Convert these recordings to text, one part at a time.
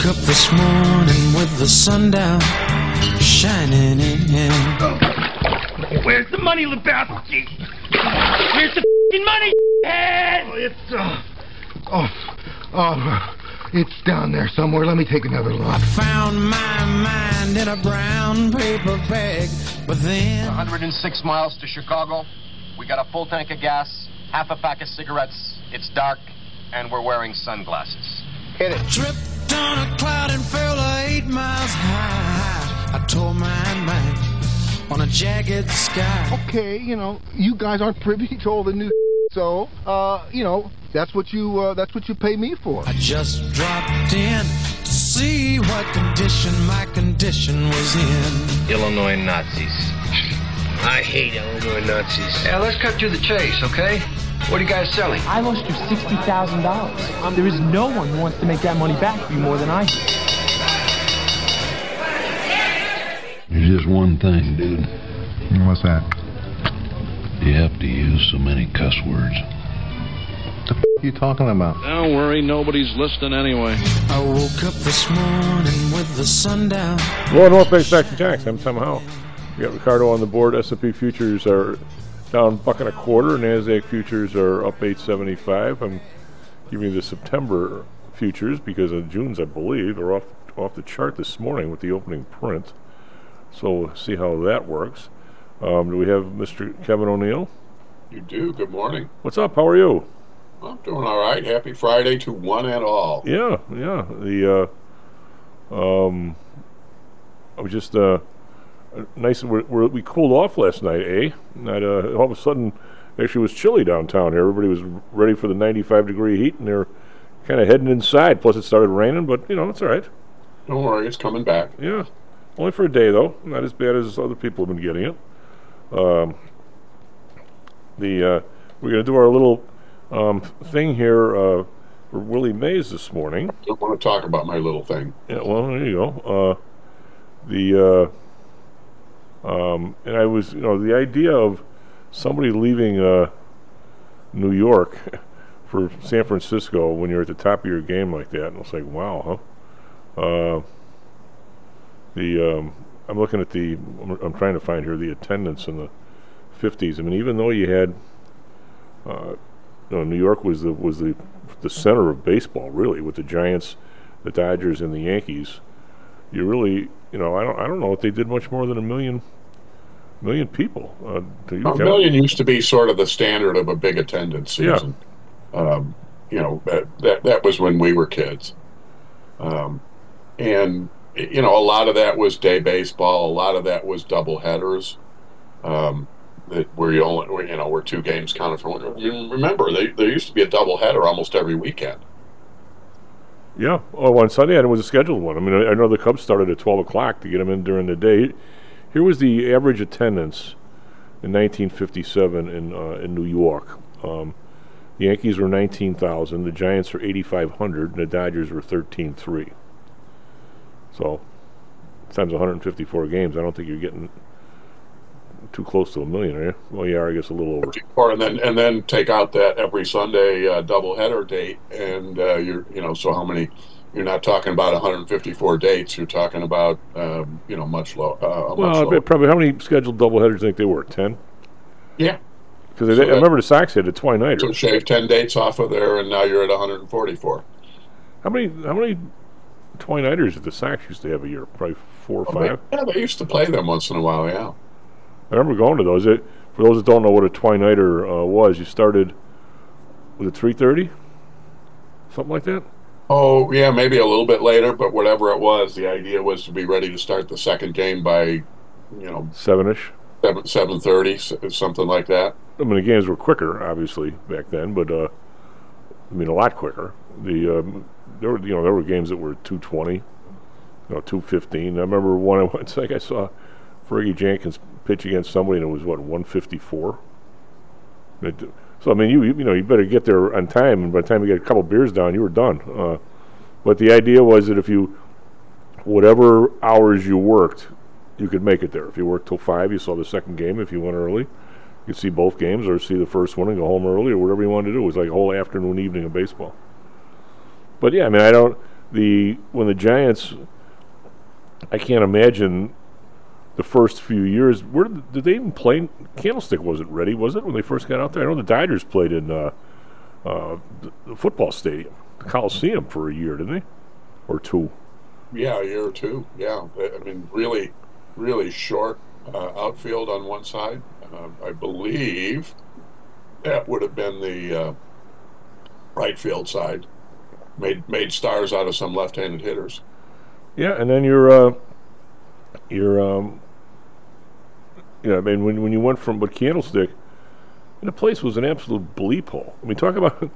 woke up this morning with the sun down, shining in. Where's the money, Lebowski? Where's the f***ing money, head? It's down there somewhere. Let me take another look. I found my mind in a brown paper bag, but then 106 miles to Chicago. We got a full tank of gas, half a pack of cigarettes. It's dark, and we're wearing sunglasses. Hit it. tripped on a cloud and fell 8 miles high. I tore my mind on a jagged sky. Okay, you guys aren't privy to all the new so, that's what you pay me for. I just dropped in to see what condition my condition was in. Illinois Nazis. I hate Illinois Nazis. Yeah, let's cut to the chase, okay? What are you guys selling? I lost you $60,000. There is no one who wants to make that money back for you more than I do. There's just one thing, dude. What's that? You have to use so many cuss words. What the are you talking about? Don't worry, nobody's listening anyway. I woke up this morning with the sun down. Well, North Bay Stocks and Jacks. I'm Tom Howell. We got Ricardo on the board. S&P futures are down $1.25. NASDAQ futures are up 8.75. I'm giving you the September futures because of June's, I believe, are off the chart this morning with the opening print. So we'll see how that works. Do we have Mr. Kevin O'Neill? You do. Good morning. What's up? How are you? I'm doing all right. Happy Friday to one and all. Yeah. I was just nice. We cooled off last night, eh? All of a sudden, actually, it was chilly downtown here. Everybody was ready for the 95-degree heat, and they're kind of heading inside. Plus, it started raining, but it's all right. Don't worry, it's coming back. Yeah, only for a day though. Not as bad as other people have been getting it. We're going to do our little thing here for Willie Mays this morning. I don't want to talk about my little thing. Yeah, well, there you go. And I was, the idea of somebody leaving New York for San Francisco when you're at the top of your game like that, and it's like, wow, huh? I'm looking at I'm trying to find here the attendance in the 50s. I mean, even though you had, New York was the center of baseball, really, with the Giants, the Dodgers, and the Yankees. You really, I don't know if they did much more than a million people. A million used to be sort of the standard of a big attendance season. Yeah. That was when we were kids. And a lot of that was day baseball. A lot of that was double headers. Where two games counted for one. You remember, there used to be a double header almost every weekend. Yeah. Oh, on Sunday, and it was a scheduled one. I mean, I know the Cubs started at 12 o'clock to get them in during the day. Here was the average attendance in 1957 in New York. The Yankees were 19,000, the Giants were 8,500, and the Dodgers were 13,300. So, times 154 games, I don't think you're getting too close to a million, are you? Well, you are, I guess, a little over. And then take out that every Sunday doubleheader date, and so how many? You're not talking about 154 dates. You're talking about much lower. Well, probably how many scheduled doubleheaders do you think they were? 10. Yeah. Because I remember the Sox had a 20-nighter. So shave 10 dates off of there, and now you're at 144. How many 20-nighters did the Sox used to have a year? Probably 4 or 5. They used to play them once in a while. Yeah. I remember going to those. For those that don't know what a 20-nighter was, you started with 3:30, something like that. Oh yeah, maybe a little bit later, but whatever it was, the idea was to be ready to start the second game by, 7-ish, 7:30, something like that. I mean, the games were quicker, obviously, back then, but a lot quicker. There were games that were 2:20, 2:15. I remember one. It's like I saw Fergie Jenkins pitch against somebody, and it was 154. So I mean, you better get there on time, and by the time you get a couple beers down, you were done. But the idea was that whatever hours you worked, you could make it there. If you worked till 5, you saw the second game. If you went early, you could see both games or see the first one and go home early or whatever you wanted to do. It was like a whole afternoon, evening of baseball. But yeah, I mean, when the Giants, I can't imagine the first few years. Where did they even play? Candlestick wasn't ready, was it, when they first got out there? I know the Dodgers played in the football stadium, the Coliseum, for a year, didn't they? Or two? Yeah, a year or two. Yeah, I mean, really, really short outfield on one side. I believe that would have been the right field side. Made stars out of some left-handed hitters. Yeah, and then you're I mean, when you went from Candlestick, and the place was an absolute bleep hole. I mean, talk about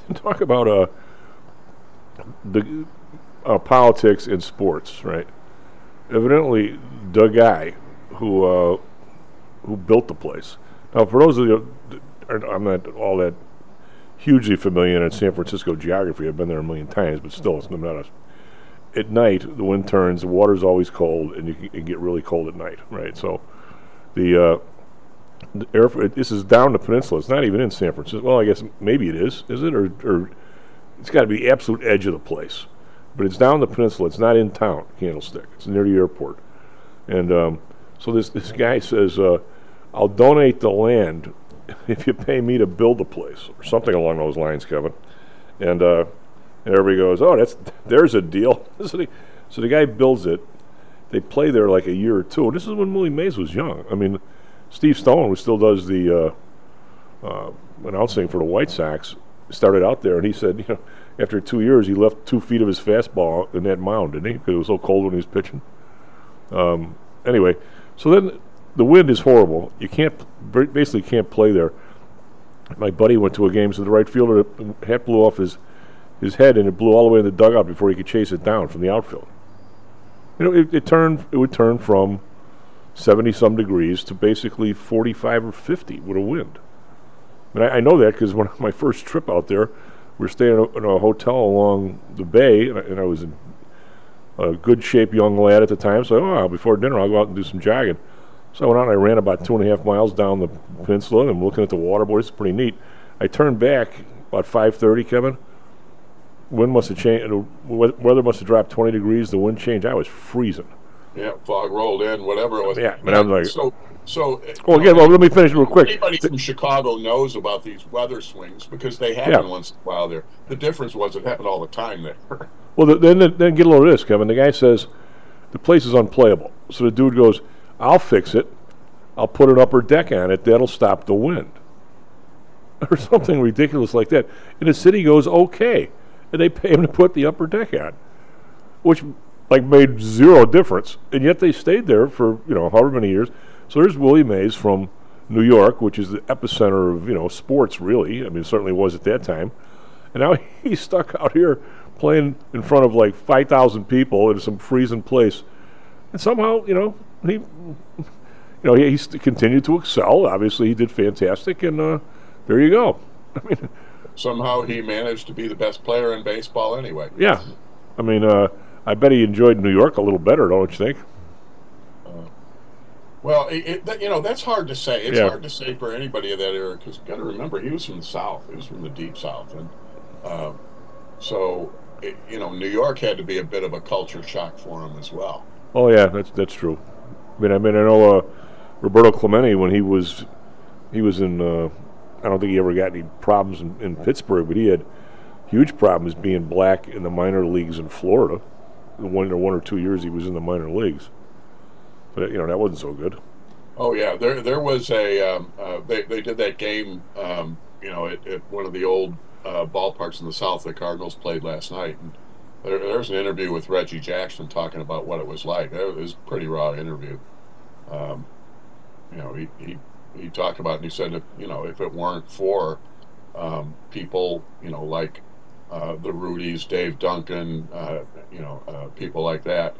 the politics in sports, right? Evidently, the guy who built the place. Now, for those of you, I'm not all that hugely familiar in San Francisco geography. I've been there a million times, but still, it's not at night, the wind turns, the water's always cold, and you can get really cold at night, right? So the airport, this is down the peninsula. It's not even in San Francisco. Well, I guess maybe it is it? Or it's got to be the absolute edge of the place. But it's down the peninsula. It's not in town, Candlestick. It's near the airport. And so this guy says, I'll donate the land if you pay me to build the place, or something along those lines, Kevin. And everybody goes, oh, there's a deal. So the guy builds it. They play there like a year or two. And this is when Willie Mays was young. I mean, Steve Stone, who still does the announcing for the White Sox, started out there, and he said, after 2 years, he left 2 feet of his fastball in that mound, didn't he? Because it was so cold when he was pitching. Anyway, so then the wind is horrible. You basically can't play there. My buddy went to a game, so the right fielder, hat blew off his head, and it blew all the way in the dugout before he could chase it down from the outfield. It would turn from 70-some degrees to basically 45 or 50 with a wind. And I know that because when my first trip out there, we were staying in a hotel along the bay, and I was in a good shape young lad at the time, so before dinner I'll go out and do some jogging. So I went out and I ran about 2.5 miles down the peninsula, and I'm looking at the water. Boy, it's pretty neat. I turned back about 5:30, Kevin. Wind must have changed. The weather must have dropped 20 degrees. The wind changed. I was freezing. Yeah, fog rolled in, whatever it was. Yeah, but I'm like... Well, let me finish real quick. Anybody from Chicago knows about these weather swings because they happen once in a while there. The difference was it happened all the time there. Well, then get a load of this, Kevin. The guy says the place is unplayable. So the dude goes, I'll fix it. I'll put an upper deck on it. That'll stop the wind. Or something ridiculous like that. And the city goes, okay. And they pay him to put the upper deck on, which made zero difference. And yet they stayed there for, however many years. So there's Willie Mays from New York, which is the epicenter of, sports, really. I mean, it certainly was at that time. And now he's stuck out here playing in front of 5,000 people in some freezing place. And somehow, he continued to excel. Obviously, he did fantastic, and there you go. I mean, somehow he managed to be the best player in baseball anyway. Yeah. I mean, I bet he enjoyed New York a little better, don't you think? Well, that's hard to say. It's hard to say for anybody of that era because you got to remember he was from the South. He was from the deep South, and New York had to be a bit of a culture shock for him as well. Oh yeah, that's true. I know Roberto Clemente when he was in. I don't think he ever got any problems in Pittsburgh, but he had huge problems being black in the minor leagues in Florida. The 1 or 2 years he was in the minor leagues. But that wasn't so good. Oh yeah, there was a they did that game at one of the old ballparks in the South the Cardinals played last night. And there's an interview with Reggie Jackson talking about what it was like. It was a pretty raw interview. He talked about it and he said if it weren't for people like the Rudies, Dave Duncan, people like that,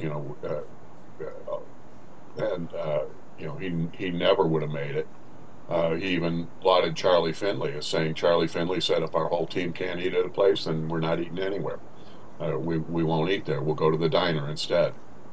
he never would have made it. He even lauded Charlie Finley as saying, Charlie Finley said, if our whole team can't eat at a place, then we're not eating anywhere. We won't eat there. We'll go to the diner instead.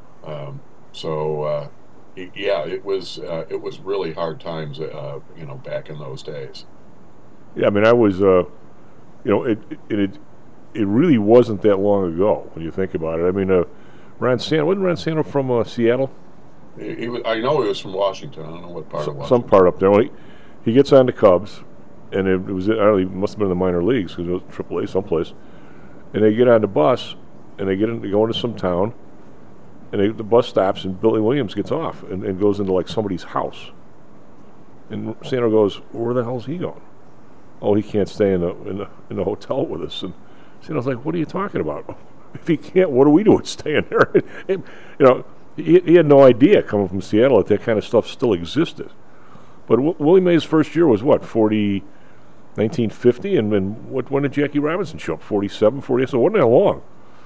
It was really hard times, back in those days. Yeah, I mean, I was, it really wasn't that long ago when you think about it. I mean, Ron Santo, wasn't Ron Santo from Seattle? He was, I know he was from Washington. I don't know what part of Washington. Some part up there. Well, he gets on the Cubs, and it was, I don't know, he must have been in the minor leagues because it was AAA someplace. And they get on the bus, and they go into some town, and the bus stops, and Billy Williams gets off and goes into like somebody's house. And Santo goes, "Where the hell's he going?" "Oh, he can't stay in the hotel with us." And Santo's like, "What are you talking about? If he can't, what are we doing staying there?" And, you know, he had no idea coming from Seattle that kind of stuff still existed. But Willie Mays' first year was what, 1950? And when did Jackie Robinson show up? 47, 48? So it wasn't that long.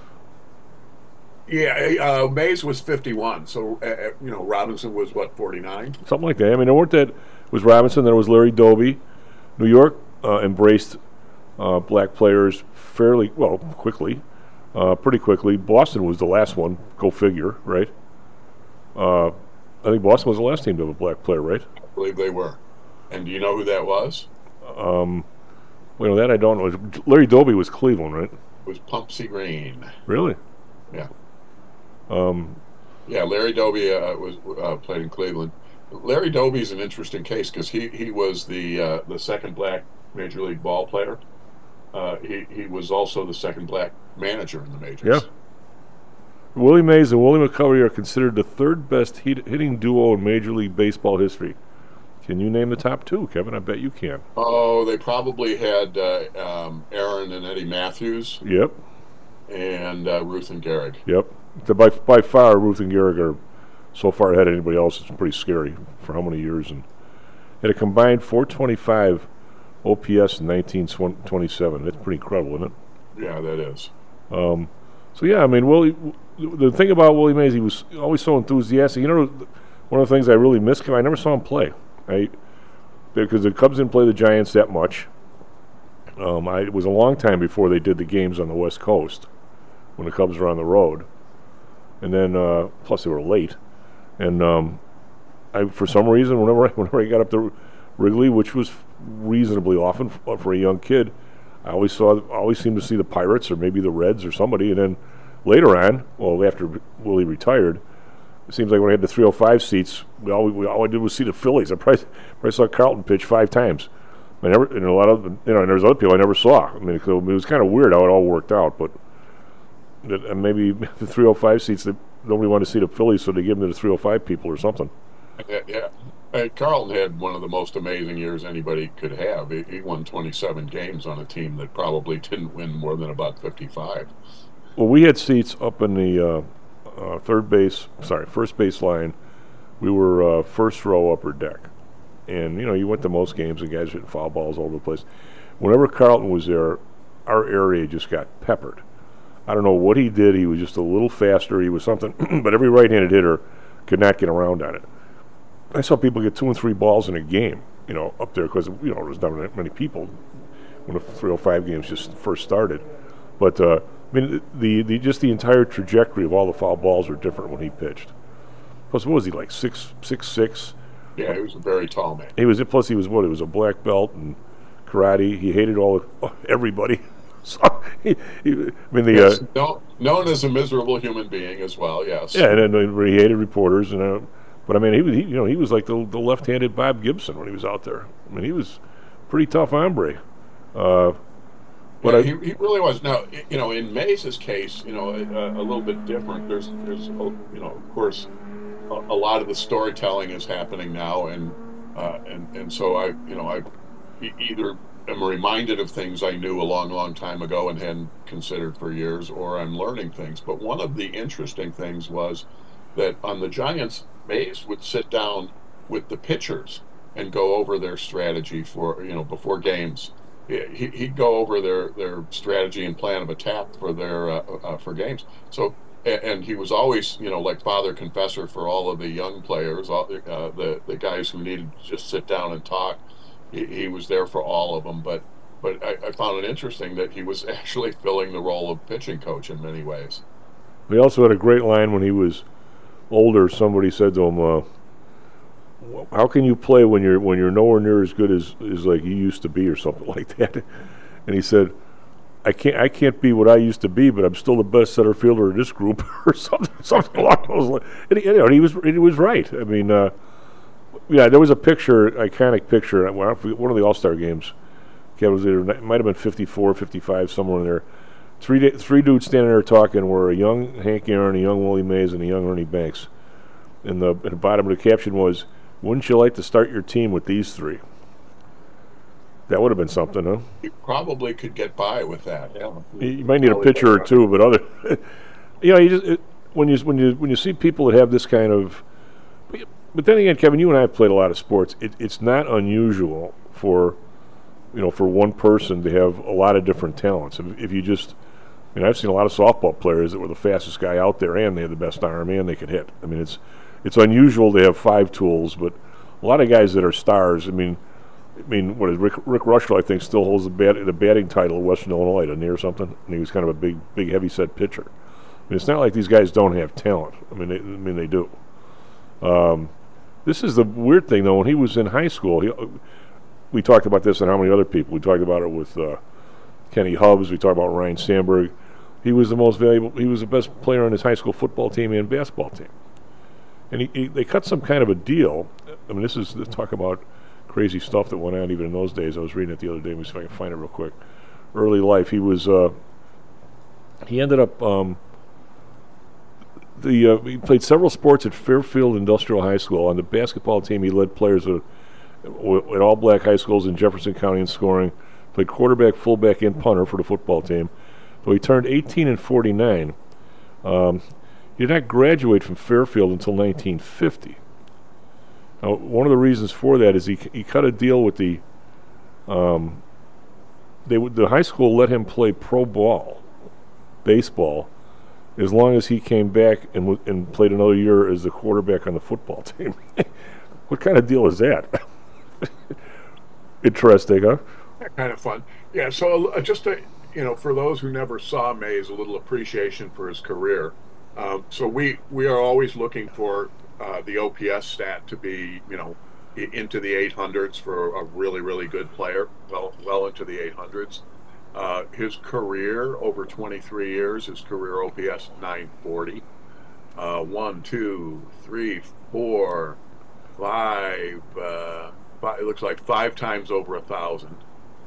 Yeah, Mays was 51. So, Robinson was, 49? Something like that. I mean, it was Robinson, then it was Larry Doby. New York embraced black players pretty quickly. Boston was the last one. Go figure, right? I think Boston was the last team to have a black player, right? I believe they were. And do you know who that was? That I don't know. Larry Doby was Cleveland, right? It was Pumpsy Green. Really? Yeah. Larry Doby was played in Cleveland. Larry Doby is an interesting case because he was the second black Major League ball player. He was also the second black manager in the majors. Yeah. Willie Mays and Willie McCovey are considered the third best hitting duo in Major League Baseball history. Can you name the top two, Kevin? I bet you can. Oh, they probably had Aaron and Eddie Matthews. Yep. And Ruth and Gehrig. Yep. By far, Ruth and Gehrig are so far ahead of anybody else. It's pretty scary for how many years. And had a combined 425 OPS in 1927. That's pretty incredible, isn't it? Yeah, that is. The thing about Willie Mays, he was always so enthusiastic. You know, one of the things I really miss him, I never saw him play. Because the Cubs didn't play the Giants that much. It was a long time before they did the games on the West Coast when the Cubs were on the road. And then, plus they were late. And for some reason, whenever I got up to Wrigley, which was reasonably often for a young kid, I always seemed to see the Pirates or maybe the Reds or somebody. And then later on, after Willie retired, it seems like when I had the 305 seats, all I did was see the Phillies. I probably saw Carlton pitch 5 times. And a lot of, and there's other people I never saw. I mean, it was kind of weird how it all worked out. But maybe the 305 seats, that nobody wanted to see the Phillies, so they gave them to the 305 people or something. Yeah. Carlton had one of the most amazing years anybody could have. He won 27 games on a team that probably didn't win more than about 55. Well, we had seats up in the first base line. We were first row upper deck. And, you went to most games and guys hitting foul balls all over the place. Whenever Carlton was there, our area just got peppered. I don't know what he did. He was just a little faster. He was something, but every right-handed hitter could not get around on it. I saw people get 2 and 3 balls in a game, up there because, there was not that many people when the 305 games just first started. But, the entire trajectory of all the foul balls were different when he pitched. Plus, what was he, like 6'6"? Yeah, he was a very tall man. He was a black belt in karate. He hated everybody. So, known as a miserable human being as well. Yes. Yeah, and he hated reporters, but he was like the left-handed Bob Gibson when he was out there. I mean, he was a pretty tough hombre. He really was. Now, in Mays' case, a little bit different. There's of course, a lot of the storytelling is happening now, and so I either am reminded of things I knew a long, long time ago and hadn't considered for years, or I'm learning things. But one of the interesting things was that on the Giants, Mays would sit down with the pitchers and go over their strategy for before games. He'd go over their strategy and plan of attack for their for games. So. And he was always, like father confessor for all of the young players, the guys who needed to just sit down and talk. He was there for all of them. But I found it interesting that he was actually filling the role of pitching coach in many ways. He also had a great line when he was older. Somebody said to him, "How can you play when you're nowhere near as good as like you used to be," or something like that? And he said, I can't be what I used to be, but I'm still the best center fielder in this group, or something along those lines. And he was right. I mean, there was a iconic picture, one of the All-Star games. It might have been 54, 55, somewhere in there. Three dudes standing there talking were a young Hank Aaron, a young Willie Mays, and a young Ernie Banks. And the bottom of the caption was, "Wouldn't you like to start your team with these three?" That would have been something, huh? You probably could get by with that. Yeah. You might need a pitcher or two, but when you see people that have this kind of, but then again, Kevin, you and I have played a lot of sports. It's not unusual for one person to have a lot of different talents. If you just, I've seen a lot of softball players that were the fastest guy out there, and they had the best arm, and they could hit. I mean, it's unusual to have 5 tools, but a lot of guys that are stars. What is Rick Rushell? I think still holds the batting title of Western Illinois, doesn't he, or something? And he was kind of a big, heavy-set pitcher. It's not like these guys don't have talent. They do. This is the weird thing, though. When he was in high school, we talked about this and how many other people. We talked about it with Kenny Hubbs. We talked about Ryan Sandberg. He was the most valuable. He was the best player on his high school football team and basketball team. And they cut some kind of a deal. This is talk about crazy stuff that went on even in those days. I was reading it the other day. Let me see if I can find it real quick. Early life. He was. He ended up. He played several sports at Fairfield Industrial High School. On the basketball team, he led players at all-black high schools in Jefferson County in scoring. Played quarterback, fullback, and punter for the football team. So he turned 18 and 49. He did not graduate from Fairfield until 1950. Now, one of the reasons for that is he cut a deal with the high school let him play pro ball, baseball, as long as he came back and played another year as the quarterback on the football team. What kind of deal is that? Interesting, huh? Kind of fun. Yeah, so just to, for those who never saw Mays, a little appreciation for his career. So we are always looking for the OPS stat to be, into the 800s for a really, really good player, well into the 800s. His career over 23 years, his career OPS 940. 1, 2, 3, 4, 5. It looks like 5 times over 1,000.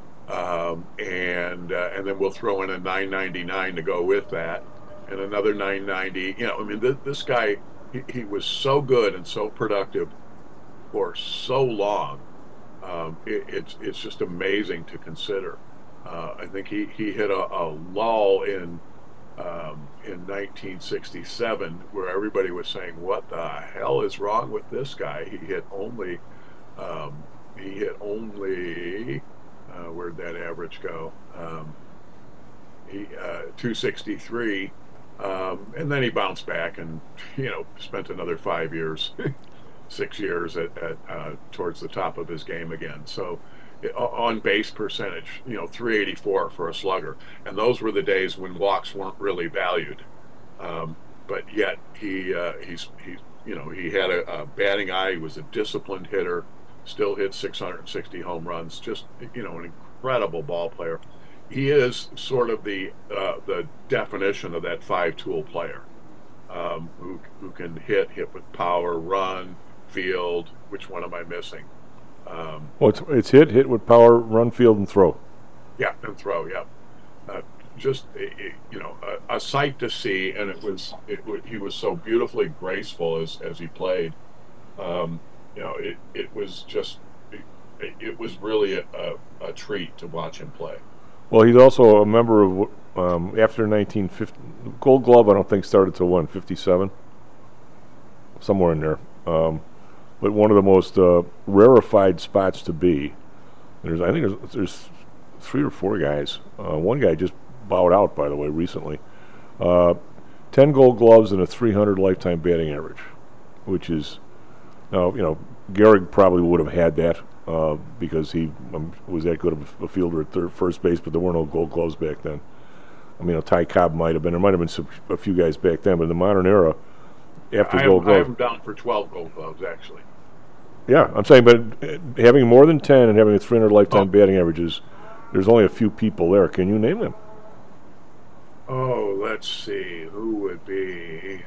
And then we'll throw in a 999 to go with that, and another 990. This guy, he was so good and so productive for so long. It's just amazing to consider. I think he hit a lull in 1967 where everybody was saying, "What the hell is wrong with this guy?" He hit only. Where'd that average go? 263, and then he bounced back and spent another 5 years, 6 years at towards the top of his game again. So on base percentage, 384 for a slugger, and those were the days when walks weren't really valued. But yet he had a batting eye. He was a disciplined hitter. Still hit 660 home runs. Just an incredible ball player. He is sort of the definition of that 5-tool player, who can hit with power, run, field. Which one am I missing? It's hit with power, run, field, and throw. Yeah, and throw. Yeah, just a sight to see, and he was so beautifully graceful as he played. It was just, it was really a treat to watch him play. Well, he's also a member of, after 1950, Gold Glove I don't think started till 57? Somewhere in there. But one of the most rarefied spots to be. I think there's 3 or 4 guys. One guy just bowed out, by the way, recently. 10 Gold Gloves and a 300 lifetime batting average, which is, Gehrig probably would have had that because he was that good of a fielder at first base, but there were no Gold Gloves back then. Ty Cobb might have been. There might have been a few guys back then, but in the modern era, after Gold Gloves, I have him down for 12 Gold Gloves, actually. Yeah, I'm saying, but having more than 10 and having a 300 lifetime batting averages, there's only a few people there. Can you name them? Oh, let's see. Who would be?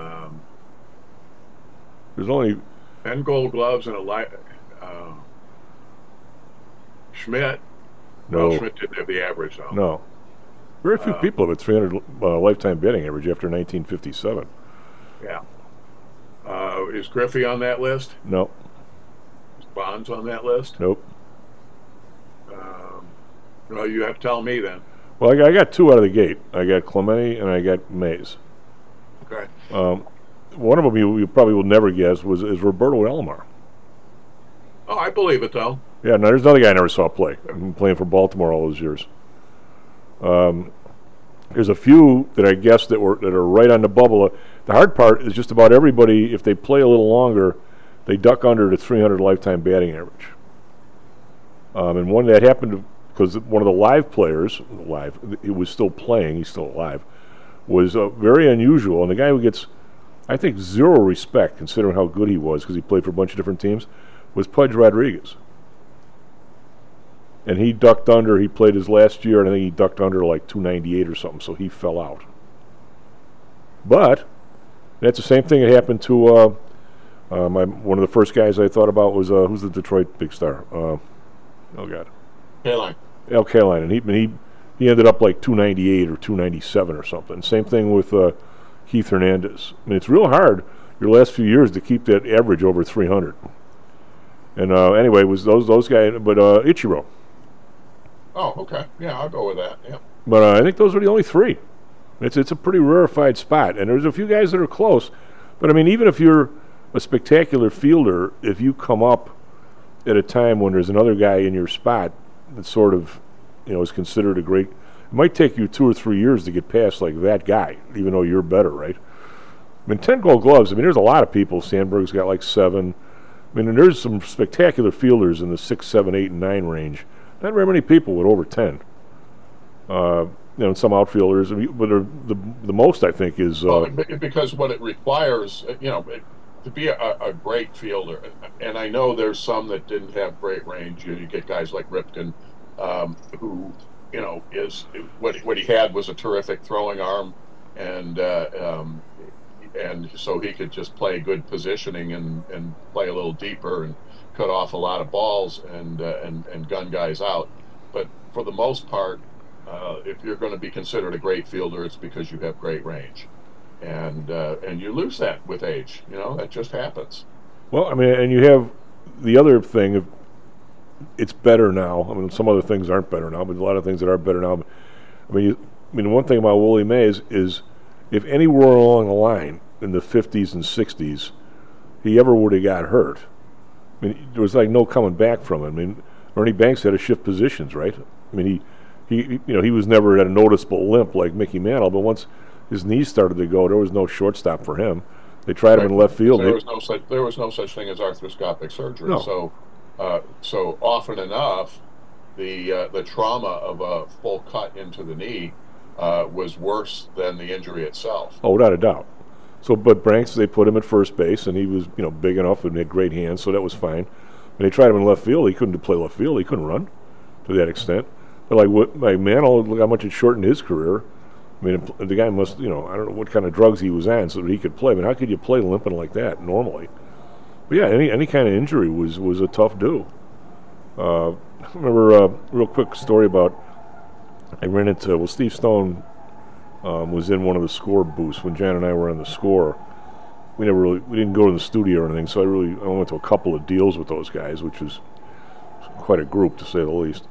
There's only 10 Gold Gloves and a Schmidt. no. Well, Schmidt didn't have the average though. No. Very few people have a 300 lifetime batting average after 1957. Yeah. Is Griffey on that list? No. Is Bonds on that list? Nope. Well, you have to tell me then. Well, I got two out of the gate. I got Clemente and I got Mays. Okay. One of them you probably will never guess is Roberto Alomar. Oh, I believe it though. Yeah, no, there's another guy I never saw play. I've been playing for Baltimore all those years. There's a few that I guess that are right on the bubble. The hard part is just about everybody, if they play a little longer, they duck under the 300 lifetime batting average. And one that happened because one of the live players, he was still playing, he's still alive, was very unusual. And the guy who gets, I think, zero respect considering how good he was because he played for a bunch of different teams, was Pudge Rodriguez. And he ducked under, he played his last year, and I think he ducked under like 298 or something, so he fell out. But that's the same thing that happened to one of the first guys I thought about was, who's the Detroit big star? Oh, God. Kaline. Al Kaline, and he ended up like 298 or 297 or something. Same thing with Keith Hernandez. I mean, it's real hard your last few years to keep that average over 300. And anyway, it was those guys, but Ichiro. Oh, okay. Yeah, I'll go with that. Yeah. But I think those are the only three. It's a pretty rarefied spot, and there's a few guys that are close. But I mean, even if you're a spectacular fielder, if you come up at a time when there's another guy in your spot that sort of, is considered a great, it might take you 2 or 3 years to get past like that guy, even though you're better, right? I mean, 10 Gold Gloves. I mean, there's a lot of people. Sandberg's got like 7. I mean, and there's some spectacular fielders in the 6, 7, 8, and 9 range. Not very many people with over 10. And some outfielders, but the most I think is because what it requires, to be a great fielder, and I know there's some that didn't have great range. You get guys like Ripken, who is what he had was a terrific throwing arm, and so he could just play good positioning and play a little deeper and cut off a lot of balls and gun guys out. But for the most part, if you're going to be considered a great fielder, it's because you have great range, and you lose that with age. That just happens. Well, I mean, and you have the other thing of it's better now. I mean, some other things aren't better now, but a lot of things that are better now. I mean, one thing about Willie Mays is if anywhere along the line in the 50s and 60s he ever would have got hurt, I mean, there was like no coming back from it. I mean, Ernie Banks had to shift positions, right? I mean, he was never at a noticeable limp like Mickey Mantle, but once his knees started to go, there was no shortstop for him. They tried him in left field. There was no such thing as arthroscopic surgery. No. So often enough, the trauma of a full cut into the knee was worse than the injury itself. Oh, without a doubt. So, but Banks, they put him at first base, and he was big enough and had great hands, so that was fine. When they tried him in left field, he couldn't play left field. He couldn't run to that extent. But like Mantle, look how much it shortened his career. I mean, the guy must, I don't know what kind of drugs he was on so that he could play. I mean, how could you play limping like that normally? But yeah, any kind of injury was a tough do. I remember a real quick story about, I ran into, Steve Stone was in one of the score booths when Jan and I were on the score. We didn't go to the studio or anything, so I went to a couple of deals with those guys, which was quite a group to say the least.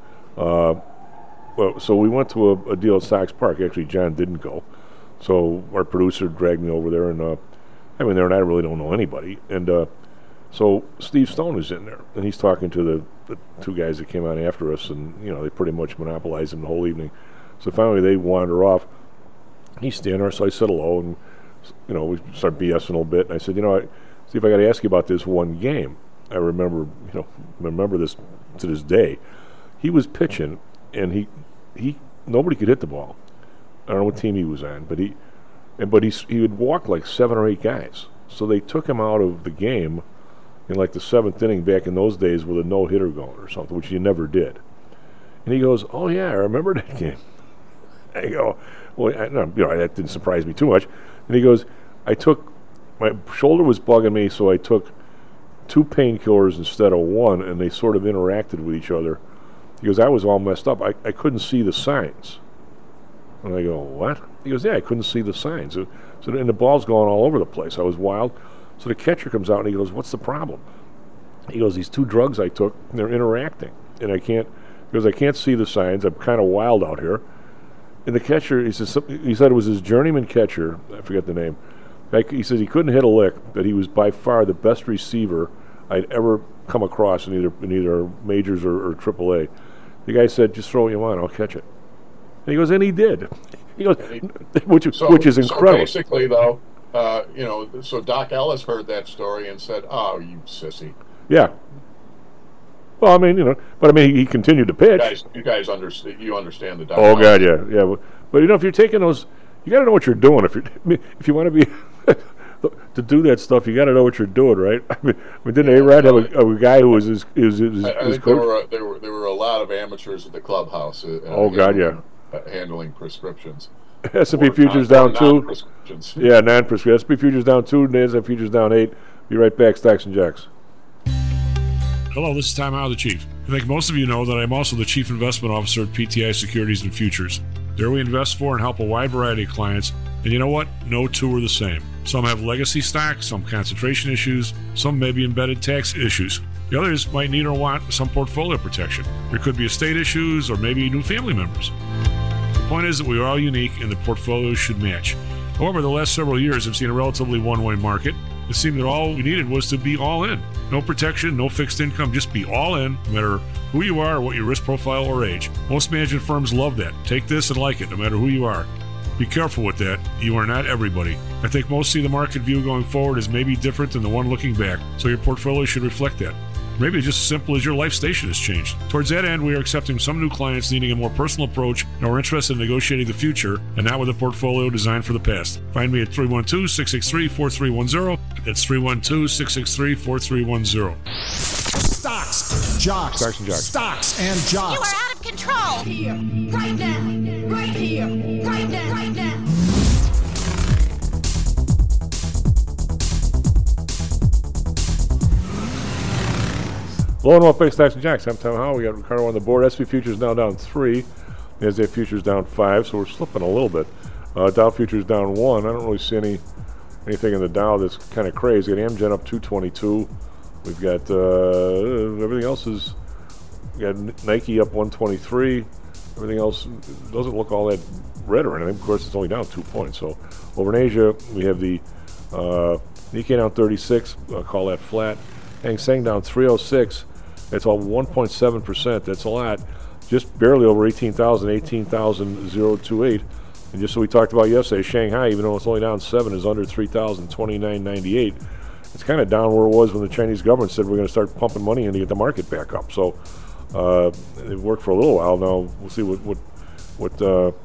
So we went to a deal at Sox Park. Actually, John didn't go. So our producer dragged me over there, and I went there, and I really don't know anybody. And so Steve Stone is in there, and he's talking to the two guys that came on after us, and, they pretty much monopolized him the whole evening. So finally they wander off. He's standing there, so I said hello, and, we start BSing a little bit. And I said, Steve, I got to ask you about this one game. I remember this to this day. He was pitching, and nobody could hit the ball. I don't know what team he was on, but he would walk like 7 or 8 guys. So they took him out of the game in like the 7th inning back in those days with a no-hitter going or something, which you never did. And he goes, "Oh yeah, I remember that game." I go, well, that didn't surprise me too much. And he goes, my shoulder was bugging me, so I took 2 painkillers instead of 1, and they sort of interacted with each other. He goes, I was all messed up. I couldn't see the signs. And I go, what? He goes, yeah, I couldn't see the signs. And the ball's going all over the place. I was wild. So the catcher comes out, and he goes, what's the problem? He goes, these 2 drugs I took, they're interacting. And I can't see the signs. I'm kind of wild out here. And the catcher, he said it was his journeyman catcher. I forget the name. He says he couldn't hit a lick, that he was by far the best receiver I'd ever come across in either majors or AAA. The guy said, just throw what you want, I'll catch it. And he goes, and he did. He goes, which is incredible. So basically, though, so Doc Ellis heard that story and said, oh, you sissy. Yeah. Well, he continued to pitch. You guys understand the Doc Ellis. God, yeah. But if you're taking those, you got to know what you're doing. If you want to be to do that stuff, you got to know what you're doing, right? Didn't A-Rod have a guy who was his coach? There were a lot of amateurs at the clubhouse. Handling prescriptions. S&P futures down 2. Yeah, non-prescriptions. S&P futures down 2. NASDAQ futures down 8. Be right back. Stocks and Jocks. Hello, this is Tom Howe, the Chief. I think most of you know that I'm also the Chief Investment Officer at PTI Securities and Futures. There we invest for and help a wide variety of clients, and you know what? No 2 are the same. Some have legacy stocks, some concentration issues, some may be embedded tax issues. The others might need or want some portfolio protection. There could be estate issues or maybe new family members. The point is that we are all unique and the portfolios should match. However, the last several years have seen a relatively one-way market. It seemed that all we needed was to be all in. No protection, no fixed income, just be all in, no matter who you are or what your risk profile or age. Most management firms love that. Take this and like it, no matter who you are. Be careful with that. You are not everybody. I think most see the market view going forward as maybe different than the one looking back, so your portfolio should reflect that. Maybe it's just as simple as your life station has changed. Towards that end, we are accepting some new clients needing a more personal approach and are interested in negotiating the future and not with a portfolio designed for the past. Find me at 312-663-4310. That's 312-663-4310. Stocks, Jocks. Stocks and Jocks. Stocks and Jocks. You are out of control. Here, right now, right here, right now, right now. Low and well paid Stocks and Jocks. I'm Tom Howe. We got Ricardo on the board. SP futures now down 3. NASDAQ futures down 5, so we're slipping a little bit. Dow futures down 1. I don't really see anything in the Dow that's kind of crazy. Got Amgen up 222. We've got everything else is. We got Nike up 123. Everything else doesn't look all that red or anything. Of course, it's only down 2 points. So over in Asia, we have the Nikkei down 36. Call that flat. Hang Seng down 306. That's all 1.7%. That's a lot. Just barely over 18,028. And just so we talked about yesterday, Shanghai, even though it's only down 7, is under 3,029.98. It's kind of down where it was when the Chinese government said we're going to start pumping money in to get the market back up. So it worked for a little while. Now we'll see what the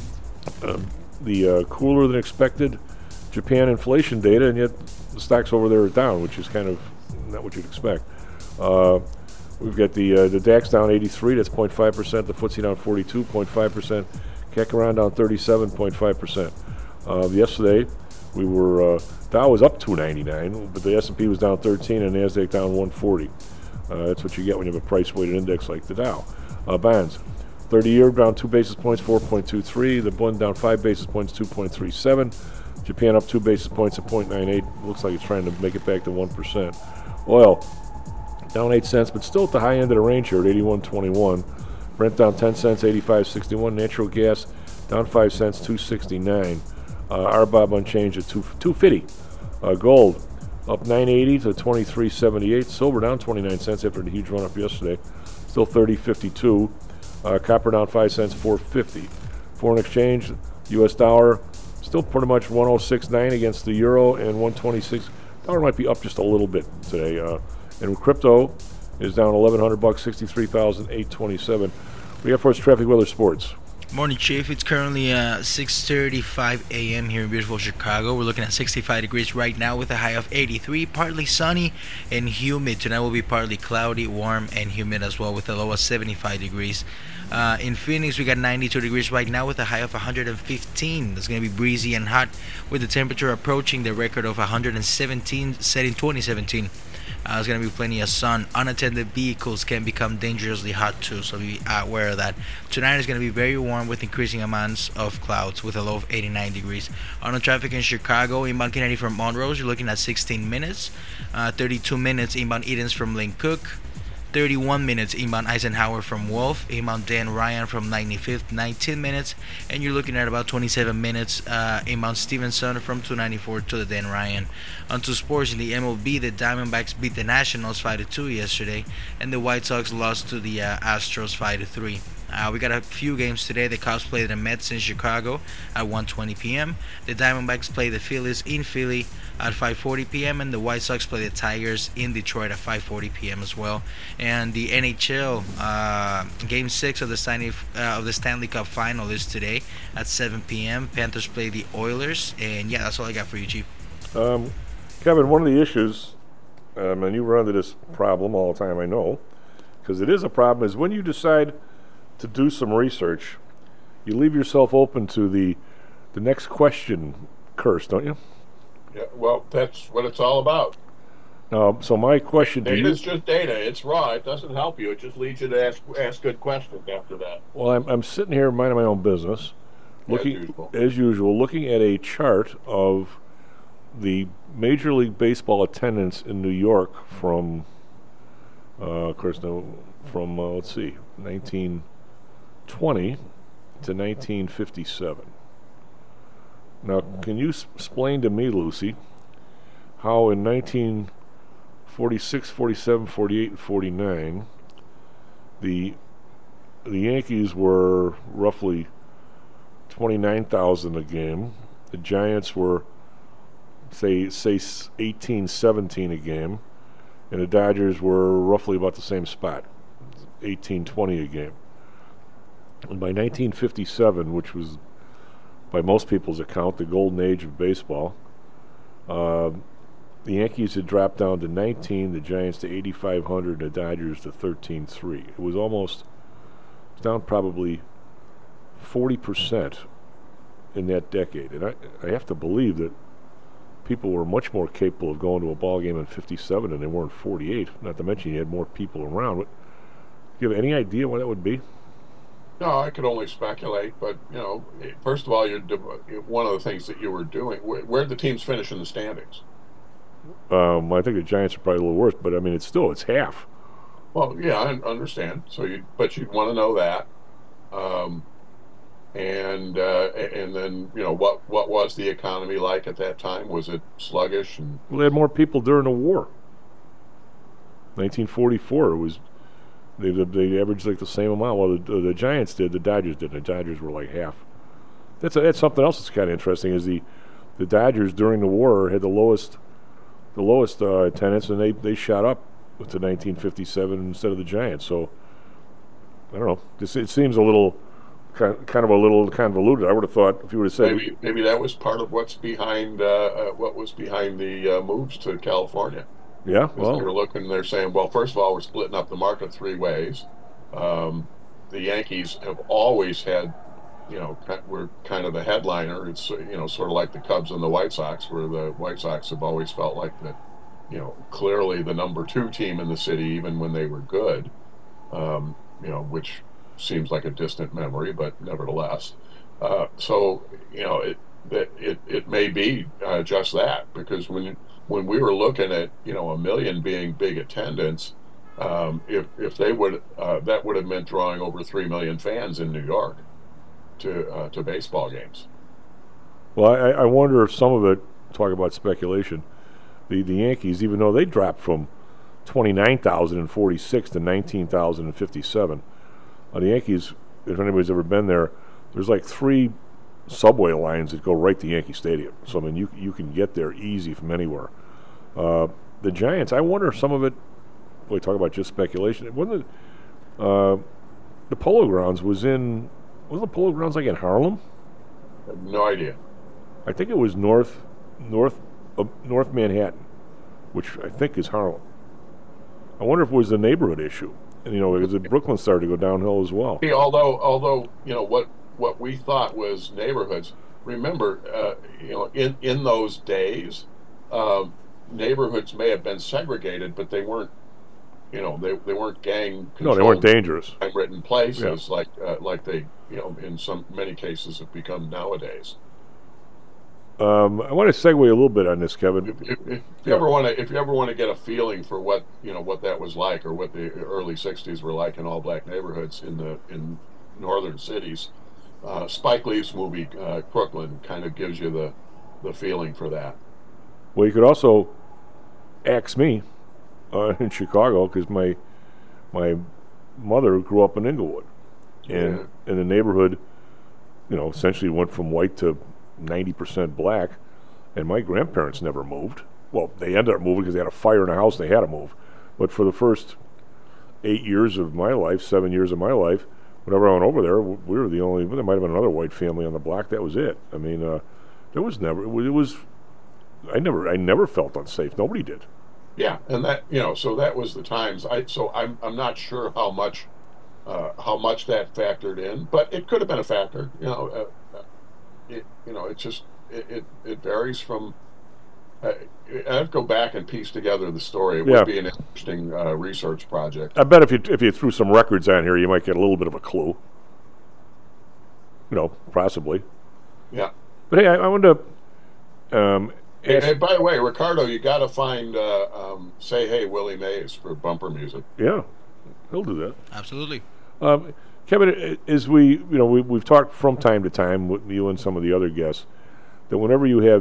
cooler than expected Japan inflation data, and yet the stocks over there are down, which is kind of not what you'd expect. We've got the DAX down 83, that's 0.5%. The FTSE down 42.5%. CAC down 37.5%. Yesterday, we were Dow was up 299, but the S&P was down 13 and NASDAQ down 140. That's what you get when you have a price-weighted index like the Dow. Bonds, 30-year down 2 basis points, 4.23. The Bund down 5 basis points, 2.37. Japan up 2 basis points at 0.98. Looks like it's trying to make it back to 1%. Oil down 8 cents, but still at the high end of the range here at 81.21. Brent down 10 cents, 85.61. Natural gas down 5 cents, 2.69. RBOB unchanged at 2.50. Gold up 9.80 to 23.78. Silver down 29 cents after the huge run up yesterday, still 30.52. Copper down 5 cents, 4.50. Foreign exchange, U.S. dollar still pretty much 106.9 against the euro and 126. Dollar might be up just a little bit today. And crypto is down $1,100, 63,827. We got for us traffic, weather, sports. Morning, Chief. It's currently 6:35 a.m. here in beautiful Chicago. We're looking at 65 degrees right now with a high of 83, partly sunny and humid. Tonight will be partly cloudy, warm, and humid as well with a low of 75 degrees. In Phoenix, we got 92 degrees right now with a high of 115. It's going to be breezy and hot with the temperature approaching the record of 117 set in 2017. There's going to be plenty of sun. Unattended vehicles can become dangerously hot too, so be aware of that. Tonight is going to be very warm with increasing amounts of clouds with a low of 89 degrees. On the traffic in Chicago, inbound Kennedy from Montrose, you're looking at 16 minutes. 32 minutes inbound Edens from Lane Cook. 31 minutes inbound Eisenhower from Wolf, inbound Dan Ryan from 95th, 19 minutes, and you're looking at about 27 minutes inbound Stevenson from 294 to the Dan Ryan. On to sports in the MLB, the Diamondbacks beat the Nationals 5-2 yesterday, and the White Sox lost to the Astros 5-3. We got a few games today. The Cubs play the Mets in Chicago at 1:20 p.m. The Diamondbacks play the Phillies in Philly at 5:40 p.m. and the White Sox play the Tigers in Detroit at 5:40 p.m. as well. And the NHL Game 6 of the Stanley Cup Final is today at 7 p.m. Panthers play the Oilers, and yeah, that's all I got for you, Chief. Kevin, one of the issues, and you run into this problem all the time, I know, because it is a problem, is when you decide to do some research, you leave yourself open to the next question curse, don't you? Yeah, well, that's what it's all about. So my question to you... Data's just data. It's raw. It doesn't help you. It just leads you to ask good questions after that. Well, I'm sitting here minding my own business, looking as usual, looking at a chart of the Major League Baseball attendance in New York from, let's see, 1920 to 1957. Now, can you explain to me, Lucy, how in 1946, 47, 48, and 49, the Yankees were roughly 29,000 a game. The Giants were, say 18, 17 a game. And the Dodgers were roughly about the same spot, 18, 20 a game. And by 1957, which was by most people's account the golden age of baseball, the Yankees had dropped down to 19, the Giants to 8,500, the Dodgers to 13,300. It was down probably 40% in that decade. And I have to believe that people were much more capable of going to a ball game in 57 than they were in 48, not to mention you had more people around. Do you have any idea what that would be? No, I could only speculate, but, first of all, one of the things that you were doing, where'd the teams finish in the standings? I think the Giants are probably a little worse, but, I mean, it's half. Well, yeah, I understand. But you'd want to know that. And then, what was the economy like at that time? Was it sluggish? Well, they had more people during the war. 1944, it was... They averaged like the same amount. Well, the Giants did, the Dodgers didn't. The Dodgers were like half. That's something else that's kind of interesting. Is the Dodgers during the war had the lowest attendance, and they shot up to 1957 instead of the Giants. So I don't know. It seems a little kind of a little convoluted. I would have thought if you would have said maybe that was part of what's behind what was behind the moves to California. Yeah, well, they're looking. They're saying, well, first of all, we're splitting up the market three ways. The Yankees have always had, we're kind of the headliner. It's sort of like the Cubs and the White Sox, where the White Sox have always felt like the, clearly the number 2 team in the city, even when they were good. Which seems like a distant memory, but nevertheless. So it may be just that, because when we were looking at, 1 million being big attendance, if they would, that would have meant drawing over 3 million fans in New York to baseball games. Well, I wonder if some of it, talk about speculation, the Yankees, even though they dropped from 29,000 in 46 to 19,000 in 57, the Yankees, if anybody's ever been there, there's like 3 subway lines that go right to Yankee Stadium. So, I mean, you can get there easy from anywhere. The Giants, I wonder if some of it, we talk about just speculation, the Polo Grounds was in Was the Polo Grounds like in Harlem? I have no idea. I think it was North Manhattan, which I think is Harlem. I wonder if it was a neighborhood issue. And, because Brooklyn started to go downhill as well. Although what we thought was neighborhoods, remember, in those days, neighborhoods may have been segregated, but they weren't, they weren't gang controlled. No, they weren't dangerous. Written places like they, in many cases have become nowadays. I want to segue a little bit on this, Kevin. If you ever want to get a feeling for what that was like, or what the early '60s were like in all black neighborhoods in northern cities, Spike Lee's movie Crooklyn kind of gives you the feeling for that. Well, you could also ask me in Chicago, because my mother grew up in Inglewood, and in the neighborhood, essentially went from white to 90% black, and my grandparents never moved. Well, they ended up moving because they had a fire in the house, they had to move. But for the first 8 years of my life, 7 years of my life, whenever I went over there, we were the only, there might have been another white family on the block, that was it. I mean, there was never, I never felt unsafe. Nobody did. Yeah, and that, so that was the times. I'm not sure how much that factored in, but it could have been a factor. It varies from. I'd have to go back and piece together the story. It would be an interesting research project. I bet if you threw some records on here, you might get a little bit of a clue. Possibly. Yeah. But hey, I wanted to. Hey, by the way, Ricardo, you got to find "Say Hey Willie Mays" for bumper music. Yeah, he'll do that. Absolutely. Kevin, as we've talked from time to time with you and some of the other guests, that whenever you have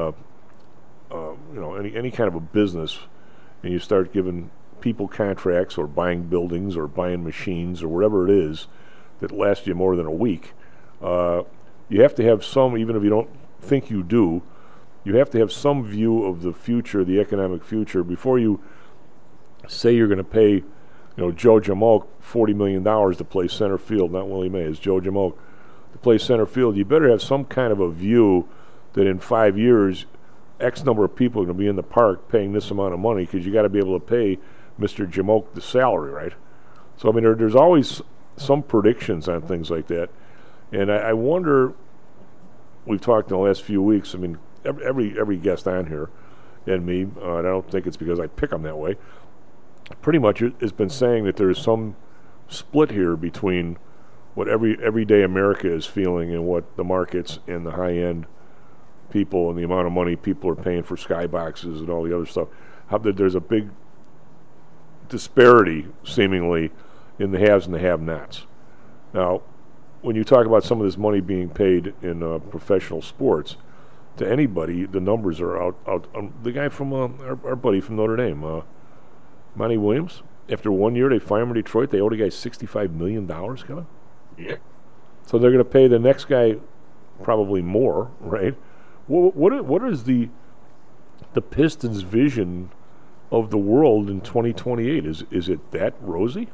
any kind of a business, and you start giving people contracts or buying buildings or buying machines or whatever it is that lasts you more than a week, you have to have some, even if you don't think you do, you have to have some view of the future, the economic future, before you say you're going to pay, Joe Jamoke $40 million to play center field, not Willie Mays, Joe Jamoke to play center field. You better have some kind of a view that in 5 years, X number of people are going to be in the park paying this amount of money, because you got to be able to pay Mr. Jamoke the salary, right? So, I mean, there's always some predictions on things like that. And I wonder, we've talked in the last few weeks, I mean, every guest on here and me, and I don't think it's because I pick them that way, pretty much has been saying that there's some split here between what everyday America is feeling and what the markets and the high-end people and the amount of money people are paying for skyboxes and all the other stuff. How there's a big disparity, seemingly, in the haves and the have-nots. Now, when you talk about some of this money being paid in professional sports, to anybody, the numbers are out. The guy from our buddy from Notre Dame, Monty Williams, after 1 year they fire him in Detroit. They owe the guy $65 million, Kevin. Yep. So they're going to pay the next guy probably more, right? What is the Pistons' vision of the world in 2028? Is it that rosy?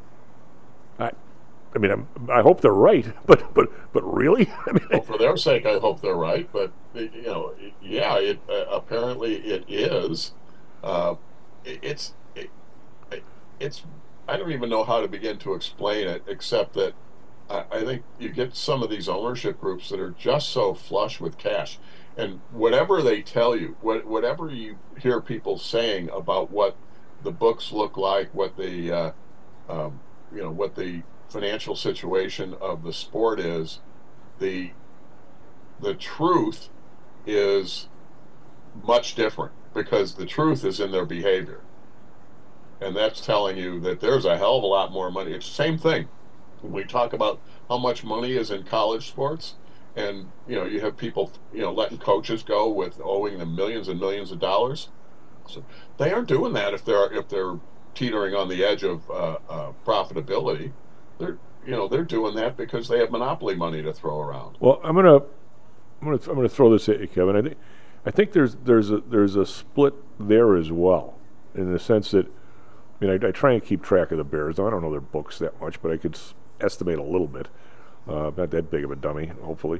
I mean, I hope they're right, but really, I mean, well, for their sake, I hope they're right. But apparently it is. It's. I don't even know how to begin to explain it, except that I think you get some of these ownership groups that are just so flush with cash, and whatever they tell you, whatever you hear people saying about what the books look like, what the what the financial situation of the sport is, the truth is much different, because the truth is in their behavior, and that's telling you that there's a hell of a lot more money. It's the same thing when we talk about how much money is in college sports, and you have people letting coaches go with owing them millions and millions of dollars. So they aren't doing that if they're teetering on the edge of profitability. They're doing that because they have monopoly money to throw around. Well, I'm gonna throw this at you, Kevin. I think there's a split there as well, in the sense that, I try and keep track of the Bears. I don't know their books that much, but I could estimate a little bit. Not that big of a dummy, hopefully.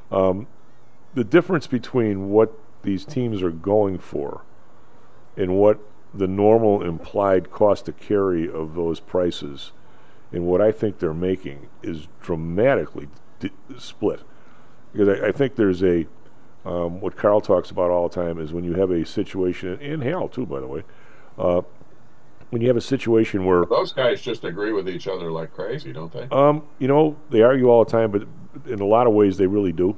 The difference between what these teams are going for and what the normal implied cost to carry of those prices and what I think they're making is dramatically split. Because I think there's a, what Carl talks about all the time is when you have a situation, and Hal too, by the way, when you have a situation where... Those guys just agree with each other like crazy, don't they? You know, they argue all the time, but in a lot of ways they really do.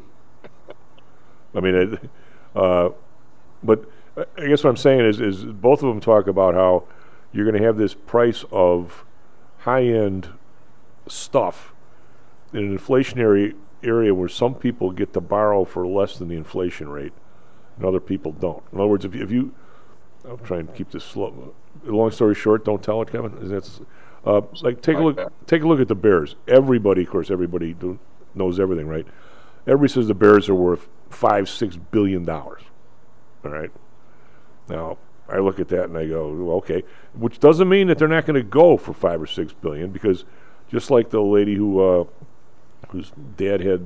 I mean, but I guess what I'm saying is both of them talk about how you're going to have this price of high-end stuff in an inflationary area where some people get to borrow for less than the inflation rate and other people don't. In other words, if you... I'll try and keep this slow. Long story short, don't tell it, Kevin. Take a look at the Bears. Everybody, of course, knows everything, right? Everybody says the Bears are worth $5-6 billion. All right. Now I look at that and I go, well, okay, which doesn't mean that they're not going to go for $5 or $6 billion, because just like the lady whose dad had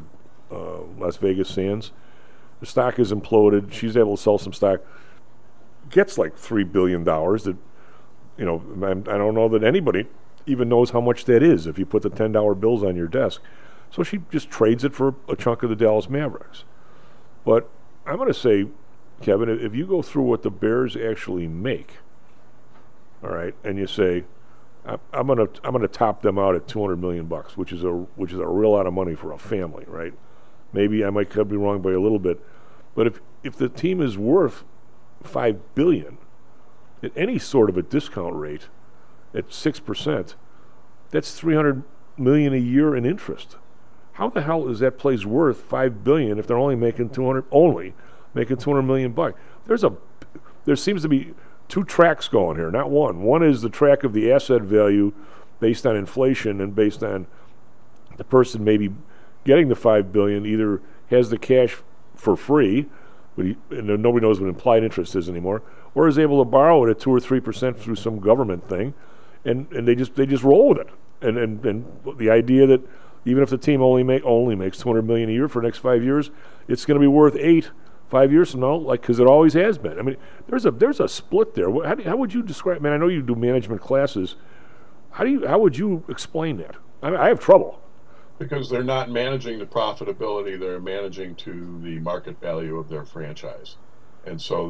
Las Vegas Sands, the stock is imploded. She's able to sell some stock. Gets like $3 billion that, you know, I don't know that anybody even knows how much that is if you put the $10 bills on your desk. So she just trades it for a chunk of the Dallas Mavericks. But I'm going to say, Kevin, if you go through what the Bears actually make, all right, and you say, I'm going to top them out at $200 million, which is a real lot of money for a family, right? Maybe I could be wrong by a little bit, but if the team is worth $5 billion at any sort of a discount rate at 6%, that's $300 million a year in interest. How the hell is that place worth $5 billion if they're only making $200 million? There seems to be two tracks going here, not one. One is the track of the asset value based on inflation and based on the person maybe getting the $5 billion either has the cash for free, and nobody knows what implied interest is anymore, or is able to borrow it at 2 or 3% through some government thing, and they just roll with it. And the idea that even if the team only makes $200 million a year for the next 5 years, it's going to be worth $8 5 years from now, because it always has been. I mean, there's a split there. How would you describe? Man, I know you do management classes. How would you explain that? I have trouble. Because they're not managing the profitability; they're managing to the market value of their franchise, and so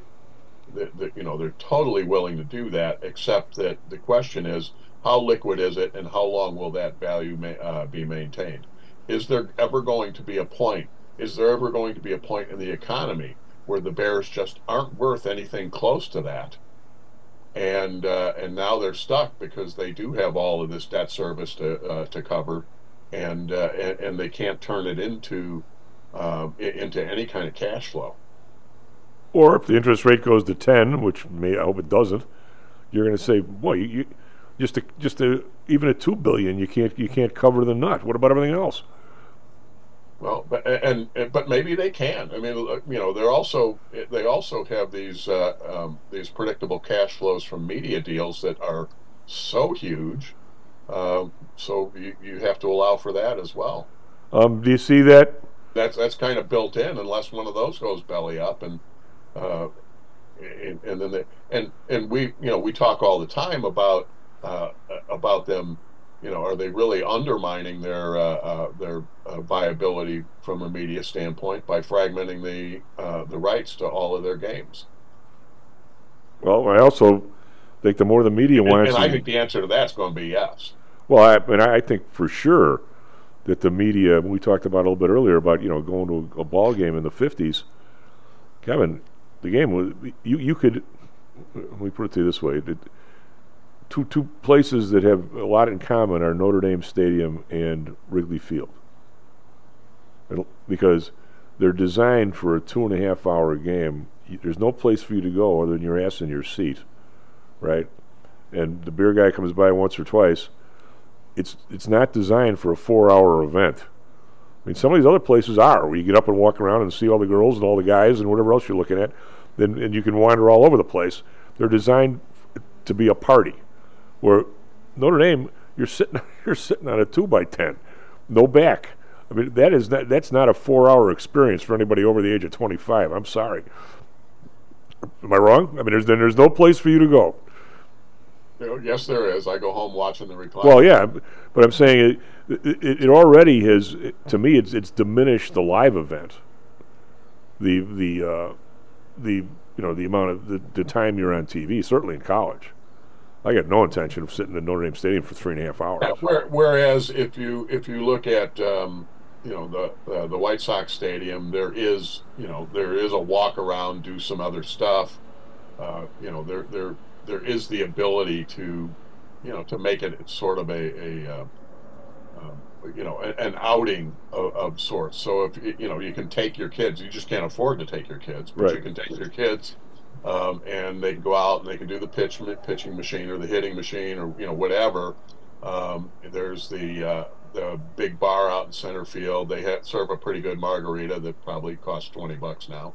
they're totally willing to do that. Except that the question is, how liquid is it, and how long will that value be maintained? Is there ever going to be a point? Is there ever going to be a point in the economy where the Bears just aren't worth anything close to that, and now they're stuck because they do have all of this debt service to cover. And they can't turn it into any kind of cash flow. Or if the interest rate goes to 10, which I hope it doesn't, you're going to say, boy, you even at $2 billion, you can't cover the nut. What about everything else? Well, but maybe they can. I mean, they also have these predictable cash flows from media deals that are so huge. So you have to allow for that as well. Do you see that? That's kind of built in, unless one of those goes belly up, and then we talk all the time about them. Are they really undermining their viability from a media standpoint by fragmenting the rights to all of their games? Well, I also think the more the media wants, and I think the answer to that's going to be yes. Well, I think for sure that the media, we talked about a little bit earlier about going to a ball game in the 50s. Kevin, the game was you could. Let me put it to you this way: two places that have a lot in common are Notre Dame Stadium and Wrigley Field, because they're designed for a 2.5-hour game. There's no place for you to go other than your ass in your seat, right? And the beer guy comes by once or twice. It's not designed for a 4-hour event. I mean, some of these other places are, where you get up and walk around and see all the girls and all the guys and whatever else you're looking at, and you can wander all over the place. They're designed to be a party. Where Notre Dame, you're sitting on a 2x10. no back. I mean, that's not a 4-hour experience for anybody over the age of 25. I'm sorry. Am I wrong? I mean, there's no place for you to go. Yes, there is. I go home watching the recliner. Well, yeah, but I'm saying it already has. To me, it's diminished the live event. The amount of the time you're on TV. Certainly in college, I got no intention of sitting in Notre Dame Stadium for 3.5 hours. Yeah, whereas if you look at the White Sox Stadium, there is a walk around, do some other stuff. There is the ability to make it sort of an outing of sorts. So if you can take your kids, you just can't afford to take your kids, but right. You can take your kids, and they can go out and they can do the pitching machine or the hitting machine or whatever. There's the big bar out in center field. They serve a pretty good margarita that probably costs $20 now.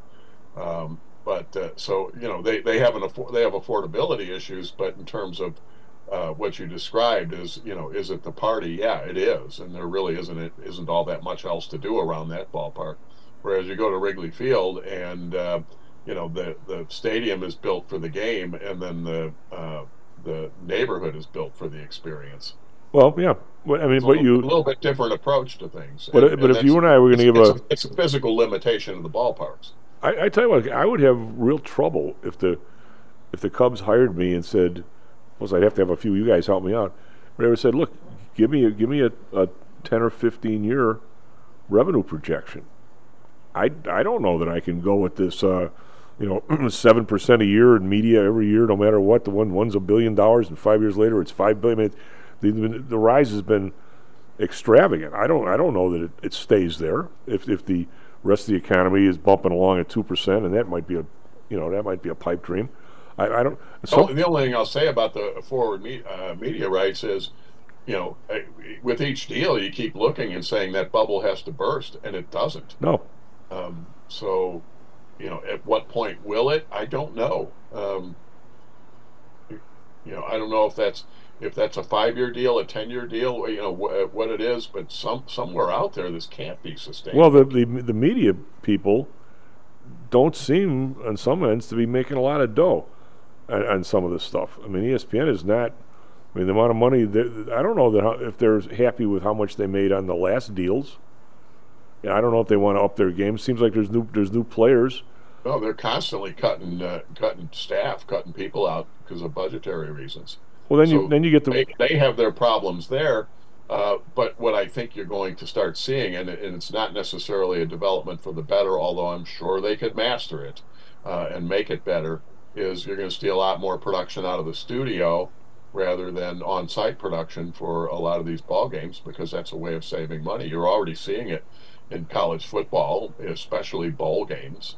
So they have affordability issues, but in terms of what you described is it the party? Yeah, it is, and there really isn't all that much else to do around that ballpark. Whereas you go to Wrigley Field and the stadium is built for the game, and then the neighborhood is built for the experience. Well, yeah. I mean, a little bit different approach to things. But if you and I were going to give it's a physical limitation of the ballparks. I tell you what, I would have real trouble if the Cubs hired me and said, well, I'd have to have a few of you guys help me out. But they would said, look, give me a 10 or 15 year revenue projection. I don't know that I can go with this 7% a year in media every year, no matter what. One's $1 billion, and 5 years later it's $5 billion. The rise has been extravagant. I don't know that it stays there. If the rest of the economy is bumping along at 2%, and that might be a pipe dream. I don't. The only thing I'll say about the forward media rights is, with each deal you keep looking and saying that bubble has to burst, and it doesn't. No. So, at what point will it? I don't know. I don't know if that's a 5-year deal, a 10-year deal, what it is, but somewhere out there this can't be sustained. Well, the media people don't seem, on some ends, to be making a lot of dough on some of this stuff. I mean, ESPN is not. I mean, the amount of money. I don't know if they're happy with how much they made on the last deals. I don't know if they want to up their game. Seems like there's new players. No, they're constantly cutting staff, cutting people out because of budgetary reasons. Well, then you get they have their problems there, but what I think you're going to start seeing, and it's not necessarily a development for the better, although I'm sure they could master it and make it better, is you're going to see a lot more production out of the studio rather than on-site production for a lot of these ball games, because that's a way of saving money. You're already seeing it in college football, especially bowl games.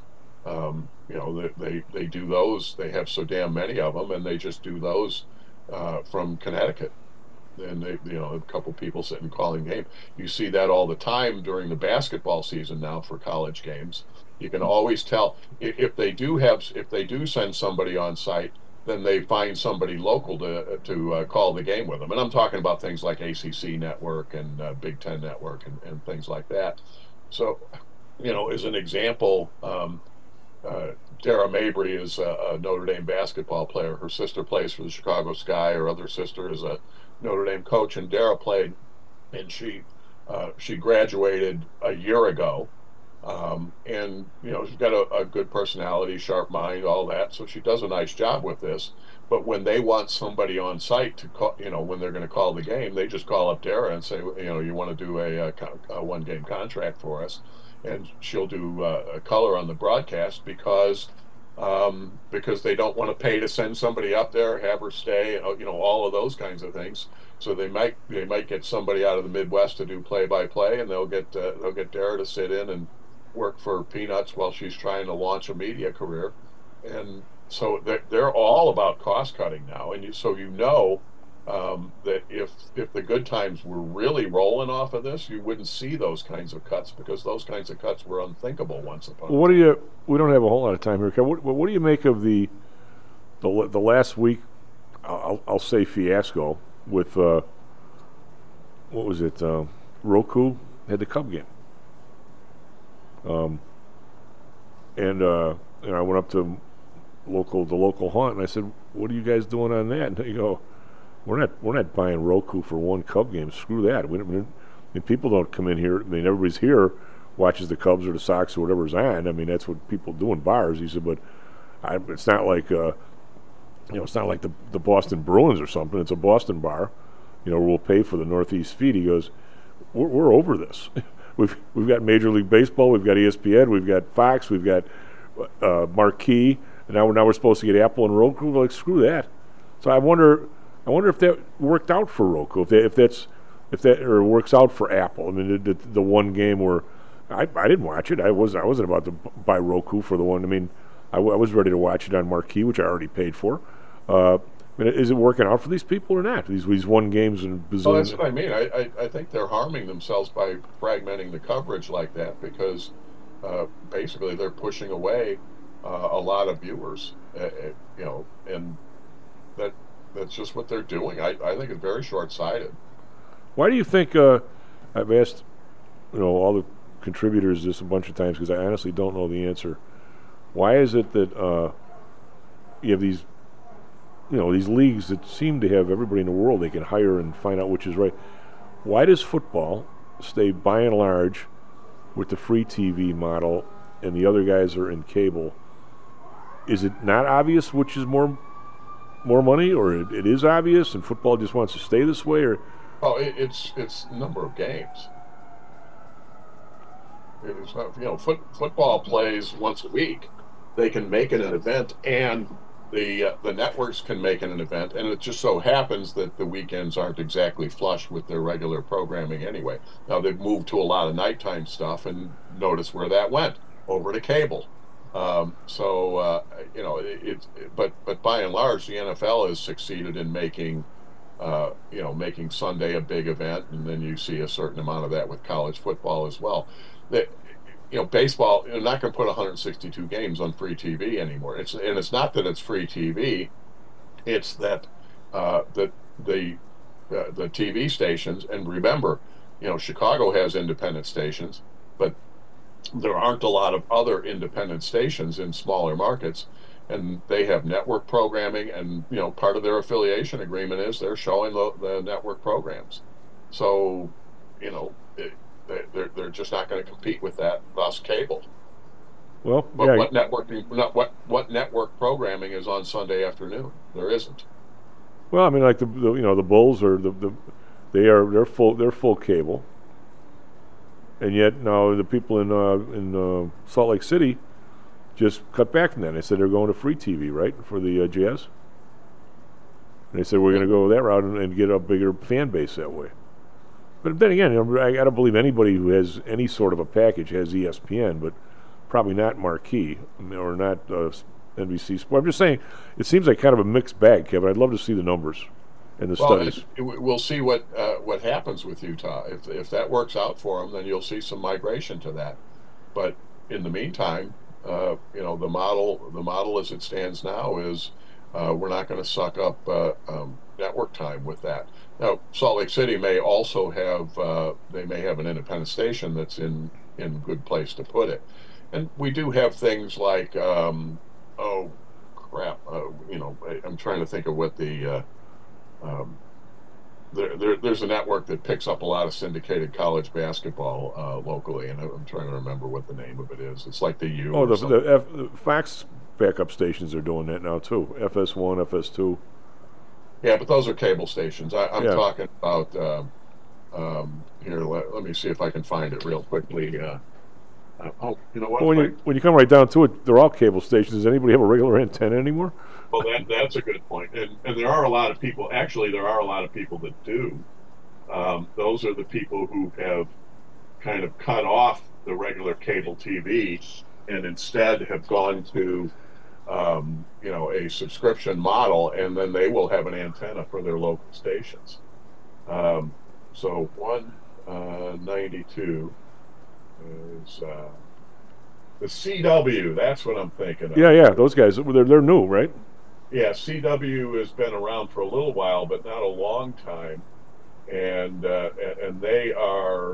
They do those. They have so damn many of them, and they just do those from Connecticut. And a couple people sitting calling game. You see that all the time during the basketball season now for college games. You can always tell if they do send somebody on site, then they find somebody local to call the game with them. And I'm talking about things like ACC Network and Big Ten Network and things like that. So, as an example, Dara Mabry is a Notre Dame basketball player. Her sister plays for the Chicago Sky. Her other sister is a Notre Dame coach, and Dara played, and she graduated a year ago. And she's got a good personality, sharp mind, all that. So she does a nice job with this. But when they want somebody on site to call, when they're going to call the game, they just call up Dara and say, you want to do a one-game contract for us, and she'll do a color on the broadcast because they don't want to pay to send somebody up there, have her stay, all of those kinds of things. So they might get somebody out of the Midwest to do play-by-play, and they'll get Dara to sit in and work for peanuts while she's trying to launch a media career. And so they're all about cost cutting now, and that if the good times were really rolling off of this, you wouldn't see those kinds of cuts, because those kinds of cuts were unthinkable once upon a time. We don't have a whole lot of time here, Ken. What do you make of the last week? I'll say fiasco with what was it? Roku had the Cub game. And I went up to the local haunt, and I said, "What are you guys doing on that?" And they go, "We're not buying Roku for one Cub game. Screw that. People don't come in here. I mean, everybody's here, watches the Cubs or the Sox or whatever's on. I mean, that's what people do in bars." He said, "But it's not like it's not like the Boston Bruins or something. It's a Boston bar. We'll pay for the Northeast feed." He goes, "We're over this. We've got Major League Baseball, we've got ESPN, we've got Fox, we've got Marquee, and now we're supposed to get Apple and Roku. We're like, screw that." So I wonder if that worked out for Roku, if that works out for Apple. I mean, the one game where I didn't watch it. I wasn't about to buy Roku for the one. I mean, I was ready to watch it on Marquee, which I already paid for. Is it working out for these people or not? These one games and bazillion. Well, that's what I mean. I think they're harming themselves by fragmenting the coverage like that, because basically they're pushing away a lot of viewers. And that's just what they're doing. I think it's very short-sighted. Why do you think? I've asked all the contributors this a bunch of times because I honestly don't know the answer. Why is it that you have these leagues that seem to have everybody in the world they can hire and find out which is right? Why does football stay by and large with the free TV model and the other guys are in cable? Is it not obvious which is more money, or it is obvious and football just wants to stay this way? Or it's number of games. It's not, football plays once a week. They can make it an event, and the networks can make it an event, and it just so happens that the weekends aren't exactly flush with their regular programming anyway. Now they've moved to a lot of nighttime stuff, and notice where that went, over to cable. But by and large, the NFL has succeeded in making Sunday a big event, and then you see a certain amount of that with college football as well. Baseball, you're not going to put 162 games on free TV anymore. It's not that it's free TV; it's that the TV stations. And remember, Chicago has independent stations, but there aren't a lot of other independent stations in smaller markets, and they have network programming. And part of their affiliation agreement is they're showing the network programs. So, they're just not going to compete with that, thus cable. Well, but what network programming is on Sunday afternoon? There isn't. Well, I mean, like the Bulls are they're full cable, and yet now the people in Salt Lake City just cut back from that. They said they're going to free TV, right, for the Jazz. And they said we're going to go that route and get a bigger fan base that way. But then again, I don't believe anybody who has any sort of a package has ESPN, but probably not Marquee or not NBC Sports. I'm just saying, it seems like kind of a mixed bag, Kevin. I'd love to see the numbers and the studies. We'll see what happens with Utah. If that works out for them, then you'll see some migration to that. But in the meantime, the model as it stands now is we're not going to suck up network time with that. Now, Salt Lake City may also have they may have an independent station that's in a good place to put it, and we do have things like I'm trying to think of what there's a network that picks up a lot of syndicated college basketball locally, and I'm trying to remember what the name of it is. It's like the U. Oh, the Fox backup stations are doing that now too. FS1, FS2. Yeah, but those are cable stations. I'm talking about here. Let me see if I can find it real quickly. You know what? Well, when you come right down to it, they're all cable stations. Does anybody have a regular antenna anymore? Well, that's a good point. And there are a lot of people. Actually, there are a lot of people that do. Those are the people who have kind of cut off the regular cable TV and instead have gone to a subscription model, and then they will have an antenna for their local stations. So 192 is the CW. That's what I'm thinking of. Yeah, those guys, they're new, right? Yeah, CW has been around for a little while, but not a long time. and they are.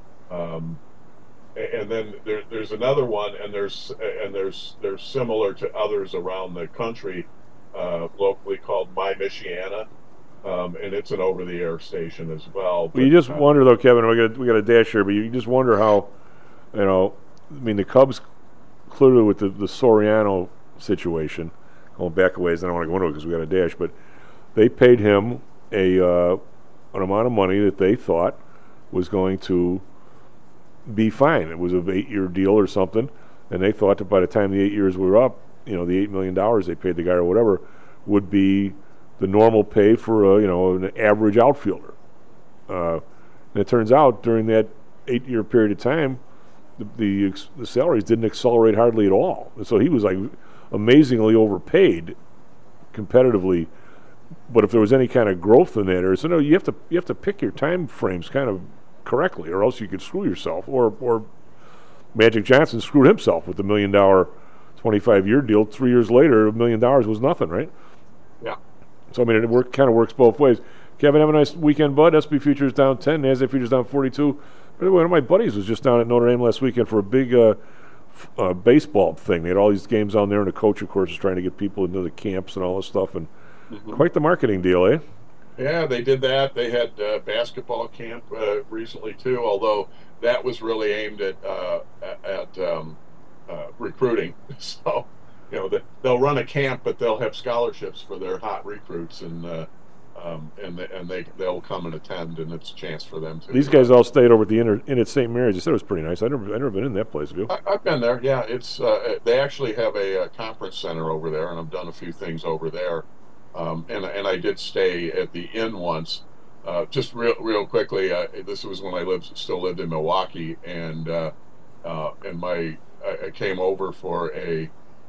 And then there's another one, and there's similar to others around the country, locally called My Michiana, and it's an over-the-air station as well. Well, you just wonder though, Kevin. We got a dash here, but you just wonder how, I mean, the Cubs clearly with the Soriano situation, going back a ways. I don't want to go into it because we got a dash, but they paid him an amount of money that they thought was going to be fine. It was an 8-year deal or something, and they thought that by the time the 8 years were up, the $8 million they paid the guy or whatever would be the normal pay for an average outfielder. And it turns out during that 8-year period of time, the salaries didn't accelerate hardly at all. And so he was like amazingly overpaid competitively. But if there was any kind of growth in that, you have to pick your time frames kind of correctly, or else you could screw yourself. Or Magic Johnson screwed himself with the $1 million 25-year deal. 3 years later, $1 million was nothing, right? Yeah. So I mean, it kind of works both ways. Kevin, have a nice weekend, bud. SP futures down 10, NASDAQ futures down 42. By the way, one of my buddies was just down at Notre Dame last weekend for a big baseball thing. They had all these games down there, and the coach, of course, is trying to get people into the camps and all this stuff, and quite the marketing deal, eh? Yeah, they did that. They had basketball camp recently too, although that was really aimed at recruiting. So, they'll run a camp, but they'll have scholarships for their hot recruits, and they'll come and attend, and it's a chance for them to. These guys all stayed over at the Inn at St. Mary's. You said it was pretty nice. I've never been in that place. Have you? I've been there. Yeah, it's they actually have a conference center over there, and I've done a few things over there. And I did stay at the Inn once. Just real quickly, this was when I still lived in Milwaukee, and I came over for a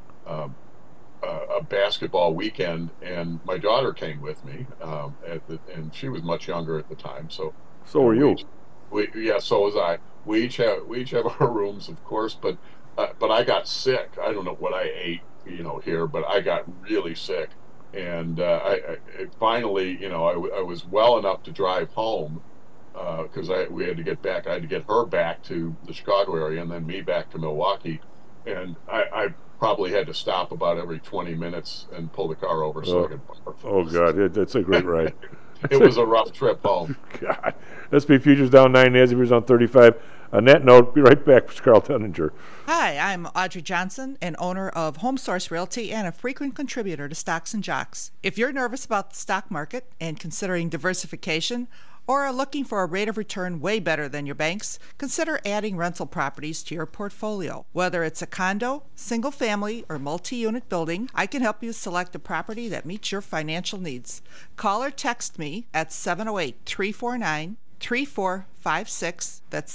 basketball weekend, and my daughter came with me, and she was much younger at the time. So were you? So was I. We each have our rooms, of course, but I got sick. I don't know what I ate, here, but I got really sick. And I finally, I was well enough to drive home because we had to get back. I had to get her back to the Chicago area and then me back to Milwaukee. And I probably had to stop about every 20 minutes and pull the car over so I could park. Oh, God, that's a great ride. It was a rough trip home. God. SP futures down 9, NASDAQ futures down 35. On that note, be right back with Carl Tunninger. Hi, I'm Audrey Johnson, an owner of Home Source Realty and a frequent contributor to Stocks and Jocks. If you're nervous about the stock market and considering diversification, or are looking for a rate of return way better than your bank's, consider adding rental properties to your portfolio. Whether it's a condo, single family, or multi-unit building, I can help you select a property that meets your financial needs. Call or text me at 708-349-3456. That's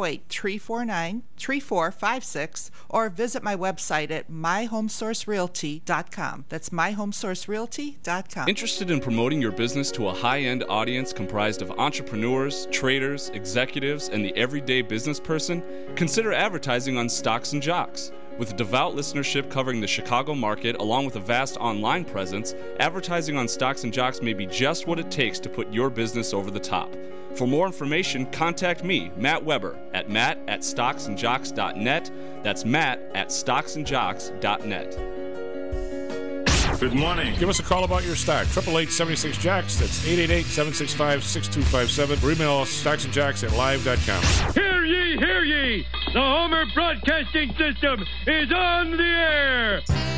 708-349-3456, or visit my website at myhomesourcerealty.com. That's myhomesourcerealty.com. Interested in promoting your business to a high-end audience comprised of entrepreneurs, traders, executives, and the everyday business person? Consider advertising on Stocks and Jocks. With a devout listenership covering the Chicago market, along with a vast online presence, advertising on Stocks and Jocks may be just what it takes to put your business over the top. For more information, contact me, Matt Weber, at matt@stocksandjocks.net. That's matt@stocksandjocks.net. Good morning. Give us a call about your stock. 888-76-JOCKS. That's 888-765-6257. Or email us stocksandjocks@live.com. Hear ye, hear ye! The Homer Broadcasting System is on the air!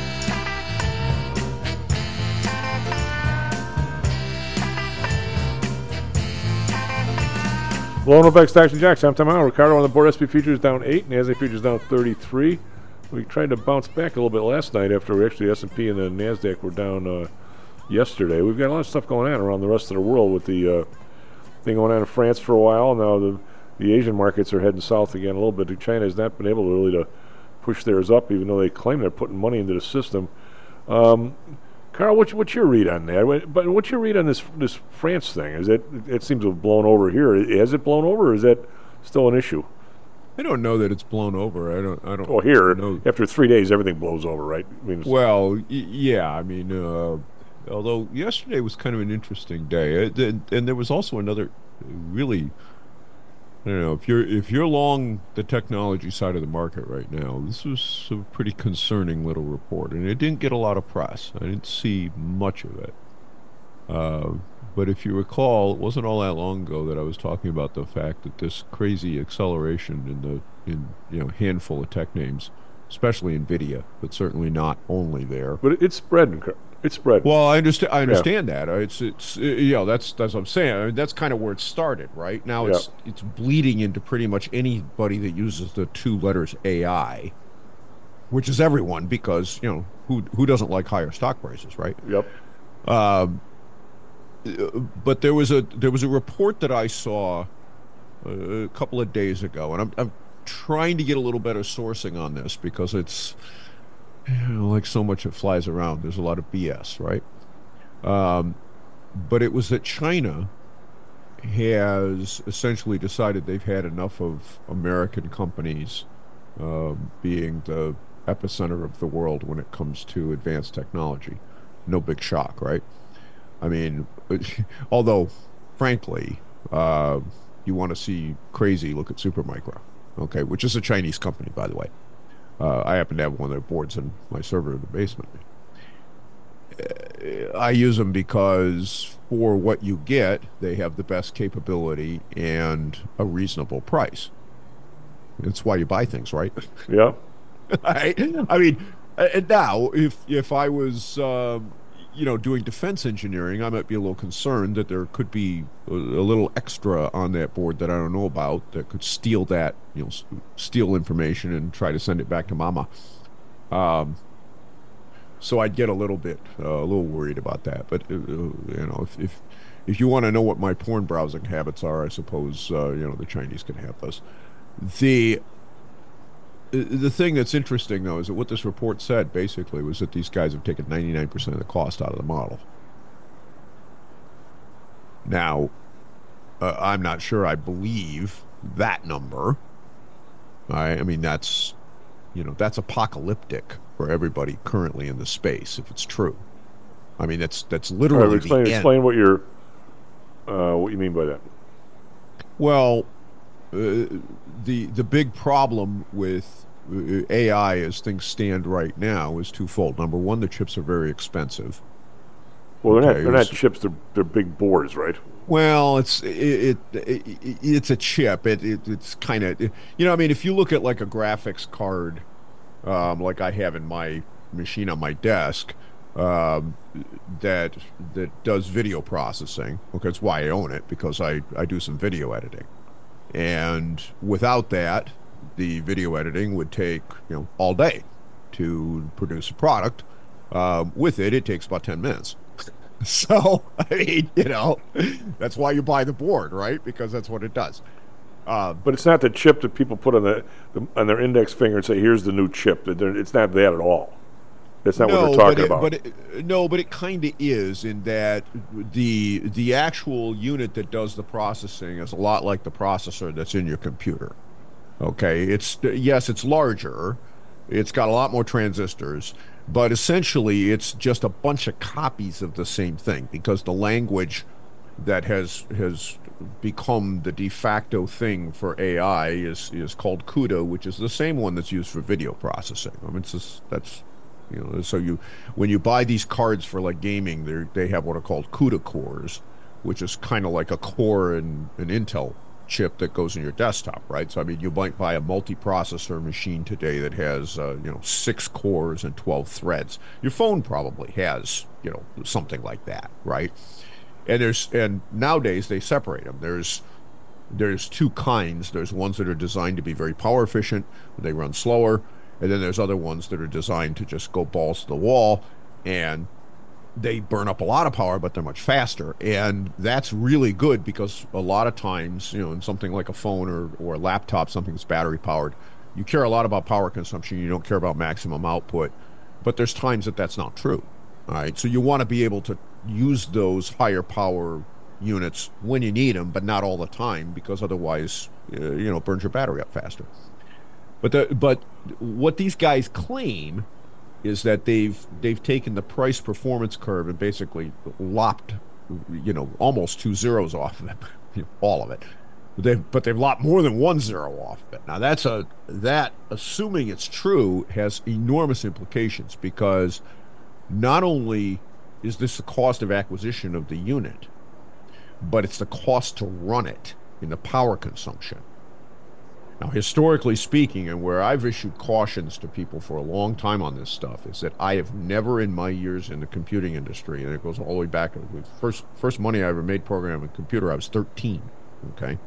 Hello, back Stocks and Jocks. I'm Tom Allen. Ricardo on the board. SP futures down 8. NASDAQ futures down 33. We tried to bounce back a little bit last night after actually S&P and the NASDAQ were down yesterday. We've got a lot of stuff going on around the rest of the world with the thing going on in France for a while. Now the Asian markets are heading south again a little bit. China has not been able really to push theirs up, even though they claim they're putting money into the system. Carl, what's your read on that? But what's your read on this France thing? It seems to have blown over here. Has it blown over, or is that still an issue? I don't know that it's blown over. I don't. Well, here know. After 3 days, everything blows over, right? I mean, yeah. I mean, although yesterday was kind of an interesting day, and there was also another really, I don't know, if you're along the technology side of the market right now, this was a pretty concerning little report, and it didn't get a lot of press. I didn't see much of it. But if you recall, it wasn't all that long ago that I was talking about the fact that this crazy acceleration in handful of tech names, especially NVIDIA, but certainly not only there. But it's spread. It's spread. Well, I understand that. It's that's what I'm saying. I mean, that's kind of where it started, right? Now it's bleeding into pretty much anybody that uses the two letters AI, which is everyone, because who doesn't like higher stock prices, right? Yep. But there was a report that I saw a couple of days ago, and I'm trying to get a little better sourcing on this because it's like so much that flies around. There's a lot of BS, right? But it was that China has essentially decided they've had enough of American companies being the epicenter of the world when it comes to advanced technology. No big shock, right? I mean, although, frankly, you want to see crazy, look at Supermicro, okay, which is a Chinese company, by the way. I happen to have one of their boards in my server in the basement. I use them because for what you get, they have the best capability and a reasonable price. That's why you buy things, right? Yeah. I mean, now, if I was... doing defense engineering, I might be a little concerned that there could be a little extra on that board that I don't know about that could steal that, steal information and try to send it back to mama. So I'd get a little worried about that. But if you want to know what my porn browsing habits are, I suppose the Chinese can have those. The thing that's interesting, though, is that what this report said, basically, was that these guys have taken 99% of the cost out of the model. Now, I'm not sure I believe that number. I mean, that's apocalyptic for everybody currently in the space, if it's true. I mean, that's literally the end. Explain what you mean by that. Well, the big problem with AI as things stand right now is twofold. Number one, the chips are very expensive. Well, they're not chips; they're big boards, right? Well, it's a chip. It's kind of I mean, if you look at like a graphics card, like I have in my machine on my desk, that does video processing. Okay, that's why I own it, because I do some video editing. And without that, the video editing would take all day to produce a product. With it takes about 10 minutes. So I mean, that's why you buy the board, right? Because that's what it does. But it's not the chip that people put on their index finger and say, "Here's the new chip." It's not that at all. That's not what they're talking about. But it kind of is, in that the actual unit that does the processing is a lot like the processor that's in your computer. Okay, it's larger, it's got a lot more transistors, but essentially it's just a bunch of copies of the same thing, because the language that has become the de facto thing for AI is called CUDA, which is the same one that's used for video processing. I mean, so when you buy these cards for like gaming, they have what are called CUDA cores, which is kind of like a core in an Intel chip that goes in your desktop, right? So I mean, you might buy a multi-processor machine today that has 6 cores and 12 threads. Your phone probably has something like that, right? And nowadays they separate them. There's two kinds. There's ones that are designed to be very power efficient, they run slower, and then there's other ones that are designed to just go balls to the wall, and they burn up a lot of power, but they're much faster. And that's really good, because a lot of times, in something like a phone or a laptop, something that's battery powered, you care a lot about power consumption, you don't care about maximum output. But there's times that that's not true. All right, so you want to be able to use those higher power units when you need them, but not all the time, because otherwise, it burns your battery up faster. But what these guys claim is that they've taken the price performance curve and basically lopped, almost 2 zeros off of them. all of it. But they've lopped more than 1 zero off of it. Now that assuming it's true has enormous implications, because not only is this the cost of acquisition of the unit, but it's the cost to run it in the power consumption. Now, historically speaking, and where I've issued cautions to people for a long time on this stuff, is that I have never in my years in the computing industry, and it goes all the way back to the first money I ever made programming a computer, I was 13, okay?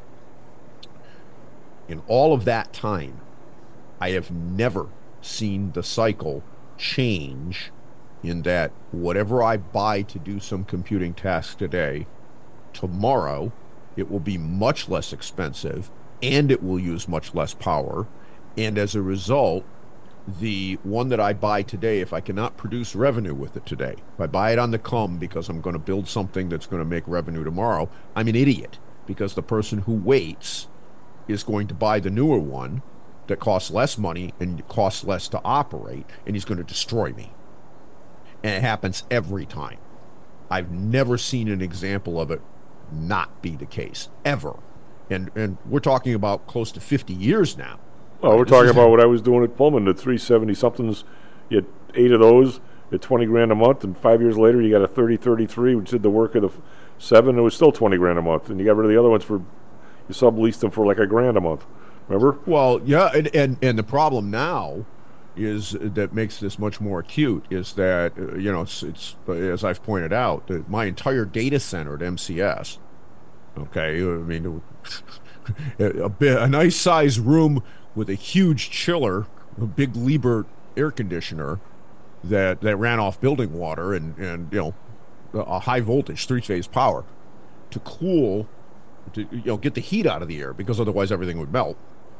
In all of that time, I have never seen the cycle change in that whatever I buy to do some computing task today, tomorrow it will be much less expensive and it will use much less power. And as a result, the one that I buy today, if I cannot produce revenue with it today, if I buy it on the come because I'm going to build something that's going to make revenue tomorrow, I'm an idiot, because the person who waits is going to buy the newer one that costs less money and costs less to operate, and he's going to destroy me. And it happens every time. I've never seen an example of it not be the case, ever. And we're talking about close to 50 years now. Oh, we're talking about what I was doing at Pullman, the 370-somethings. You had 8 of those at $20,000 a month, and 5 years later you got a 3033, which did the work of the 7. It was still $20,000 a month, and you got rid of the other ones for, you subleased them for like $1,000 a month. Remember? Well, yeah, and the problem now is that makes this much more acute is that it's as I've pointed out, that my entire data center at MCS. Okay, I mean, a nice size room with a huge chiller, a big Liebherr air conditioner that ran off building water and a high voltage 3-phase power to cool, to get the heat out of the air, because otherwise everything would melt.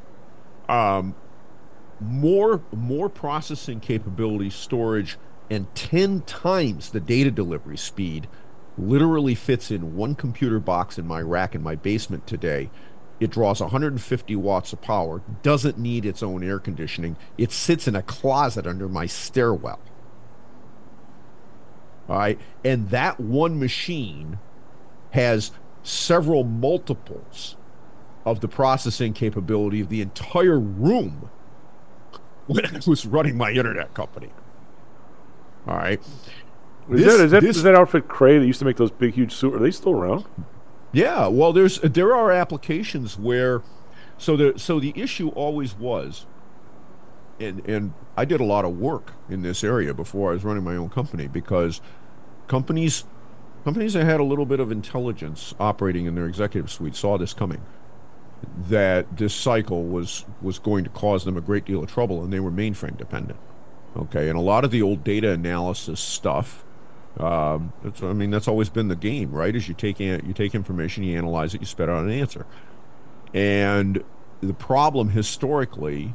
More processing capability, storage, and 10 times the data delivery speed literally fits in one computer box in my rack in my basement today. It draws 150 watts of power, doesn't need its own air conditioning. It sits in a closet under my stairwell. All right, and that one machine has several multiples of the processing capability of the entire room when I was running my internet company. All right. Is that outfit Cray that used to make those big, huge suits? Are they still around? Yeah. Well, there are applications where, so the issue always was, and I did a lot of work in this area before I was running my own company, because companies that had a little bit of intelligence operating in their executive suite saw this coming, that this cycle was going to cause them a great deal of trouble, and they were mainframe dependent. Okay, and a lot of the old data analysis stuff, that's always been the game, right? Is you take information, you analyze it, you spit out an answer. And the problem historically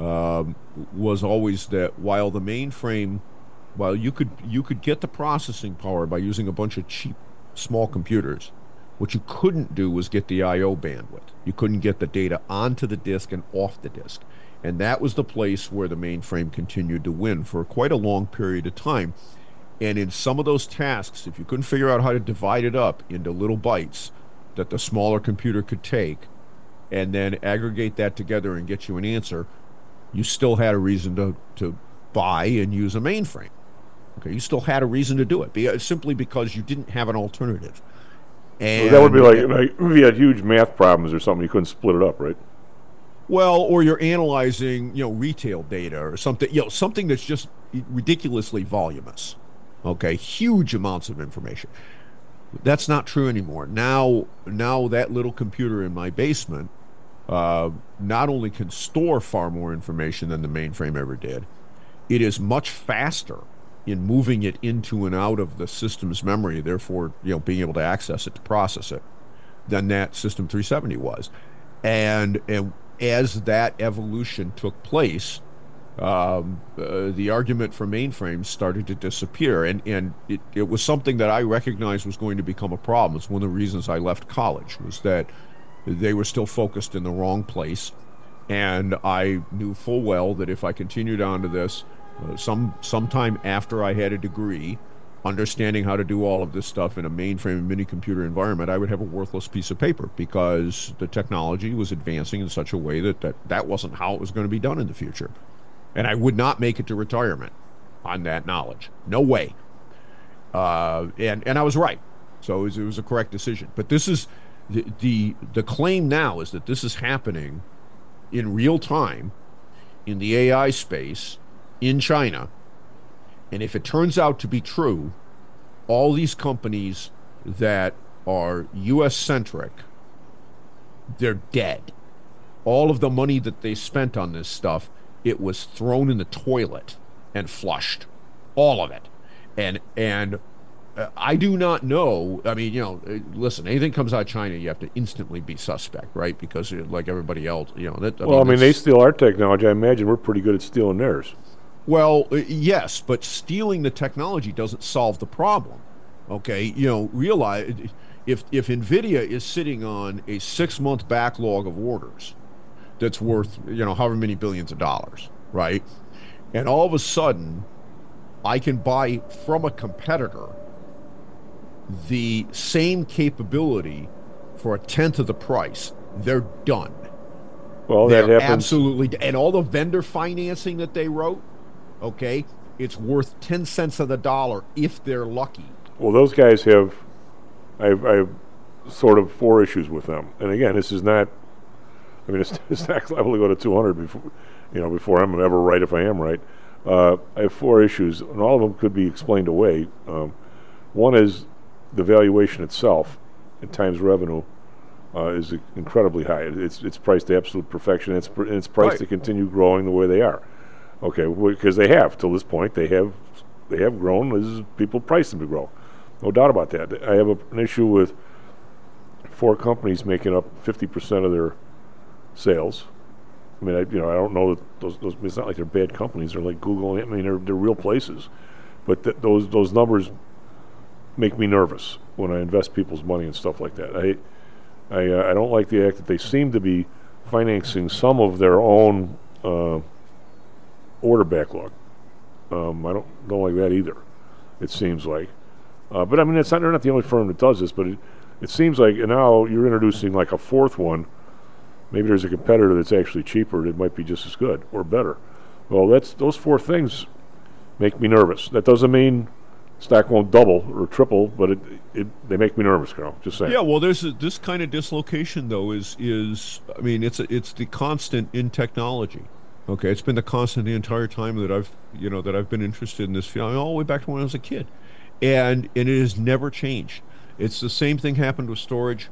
was always that while the mainframe, while you could get the processing power by using a bunch of cheap small computers, what you couldn't do was get the I/O bandwidth. You couldn't get the data onto the disk and off the disk. And that was the place where the mainframe continued to win for quite a long period of time. And in some of those tasks, if you couldn't figure out how to divide it up into little bytes that the smaller computer could take and then aggregate that together and get you an answer, you still had a reason to buy and use a mainframe. Okay, you still had a reason to do it, simply because you didn't have an alternative. And that would be like if you had huge math problems or something, you couldn't split it up, right? Well, or you're analyzing, retail data or something, something that's just ridiculously voluminous. Okay, huge amounts of information. That's not true anymore. Now that little computer in my basement not only can store far more information than the mainframe ever did, it is much faster in moving it into and out of the system's memory, therefore, being able to access it to process it, than that System 370 was. And as that evolution took place, the argument for mainframes started to disappear, and it was something that I recognized was going to become a problem. It's one of the reasons I left college, was that they were still focused in the wrong place, and I knew full well that if I continued on to this, sometime after I had a degree, understanding how to do all of this stuff in a mainframe and mini computer environment, I would have a worthless piece of paper because the technology was advancing in such a way that wasn't how it was going to be done in the future. And I would not make it to retirement on that knowledge. No way. And I was right. So it was a correct decision. But this is the claim now is that this is happening in real time in the AI space in China. And if it turns out to be true, all these companies that are U.S.-centric, they're dead. All of the money that they spent on this stuff, it was thrown in the toilet and flushed. All of it. And I do not know. I mean, listen, anything comes out of China, you have to instantly be suspect, right? Because like everybody else, they steal our technology. I imagine we're pretty good at stealing theirs. Well, yes, but stealing the technology doesn't solve the problem. Okay, realize if NVIDIA is sitting on a 6-month backlog of orders that's worth, however many billions of dollars, right? And all of a sudden, I can buy from a competitor the same capability for a tenth of the price. They're done. Well, that happens. Absolutely. And all the vendor financing that they wrote, okay, it's worth 10 cents of the dollar if they're lucky. Well, those guys have, I have sort of 4 issues with them. And again, this is not, it's not liable to go to 200 before I'm ever right if I am right. I have 4 issues, and all of them could be explained away. One is the valuation itself at times revenue is incredibly high. It's priced to absolute perfection. It's priced right. to continue growing the way they are. Okay, because they have till this point. They have grown as people price them to grow. No doubt about that. I have an issue with 4 companies making up 50% of their sales. I mean, I don't know that those. It's not like they're bad companies. They're like Google. I mean, they're real places, but those numbers make me nervous when I invest people's money and stuff like that. I don't like the act that they seem to be financing some of their own order backlog. I don't like that either. It seems like, but I mean, they're not the only firm that does this. But it seems like now you're introducing like a 4th one. Maybe there's a competitor that's actually cheaper that might be just as good or better. Well, those 4 things make me nervous. That doesn't mean stock won't double or triple, but they make me nervous, Carl. Just saying. Yeah, well, there's this kind of dislocation though. Is I mean, it's the constant in technology. Okay, it's been the constant the entire time that I've been interested in this field, all the way back to when I was a kid, and it has never changed. It's the same thing happened with storage.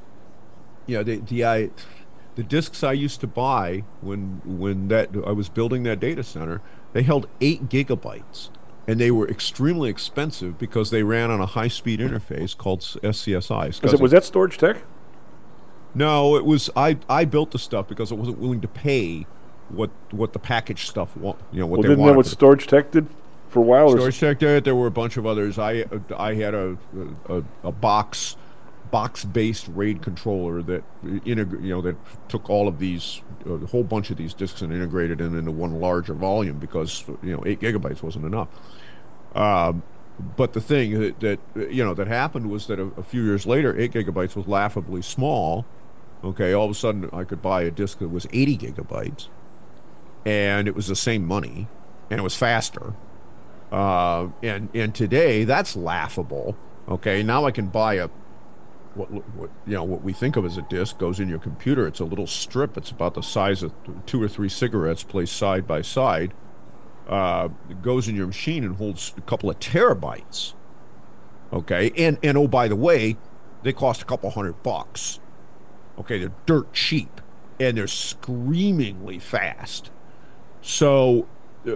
The disks I used to buy when I was building that data center, they held 8 gigabytes, and they were extremely expensive because they ran on a high-speed interface called SCSI. Was that Storage Tech? No, it was. I built the stuff because I wasn't willing to pay what the package stuff what they wanted. Didn't know what Storage Tech did for a while? Storage Tech did. There were a bunch of others. I had a box-based RAID controller that that took all of these, a whole bunch of these disks and integrated them into one larger volume because 8 gigabytes wasn't enough. But the thing that happened was that a few years later, 8 gigabytes was laughably small. Okay, all of a sudden I could buy a disk that was 80 gigabytes, and it was the same money, and it was faster. And today that's laughable. Okay, now I can buy what we think of as a disk goes in your computer. It's a little strip. It's about the size of 2 or 3 cigarettes placed side by side. It goes in your machine and holds a couple of terabytes. Okay, and oh, by the way, they cost a couple $100. Okay, they're dirt cheap, and they're screamingly fast. So,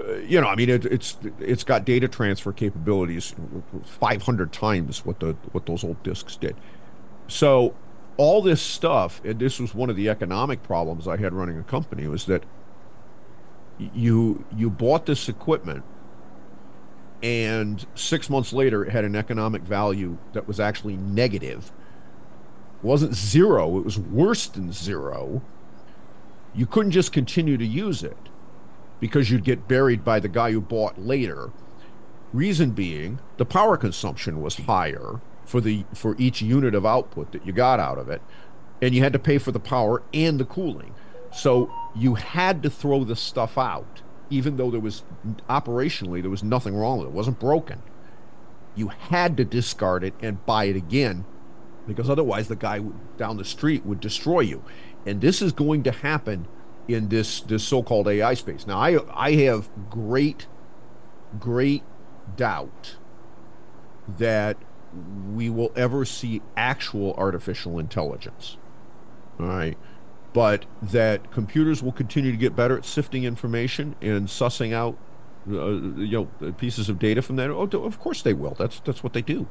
it's got data transfer capabilities 500 times what those old disks did. So all this stuff, and this was one of the economic problems I had running a company, was that you bought this equipment, and 6 months later it had an economic value that was actually negative. It wasn't zero, it was worse than zero. You couldn't just continue to use it because you'd get buried by the guy who bought later. Reason being, the power consumption was higher for each unit of output that you got out of it, and you had to pay for the power and the cooling. So you had to throw the stuff out, even though there was nothing wrong with it. It wasn't broken. You had to discard it and buy it again, because otherwise the guy down the street would destroy you. And this is going to happen in this so-called AI space. Now, I have great doubt that we will ever see actual artificial intelligence. All right. But that computers will continue to get better at sifting information and sussing out pieces of data from that. Oh, of course they will. That's what they do.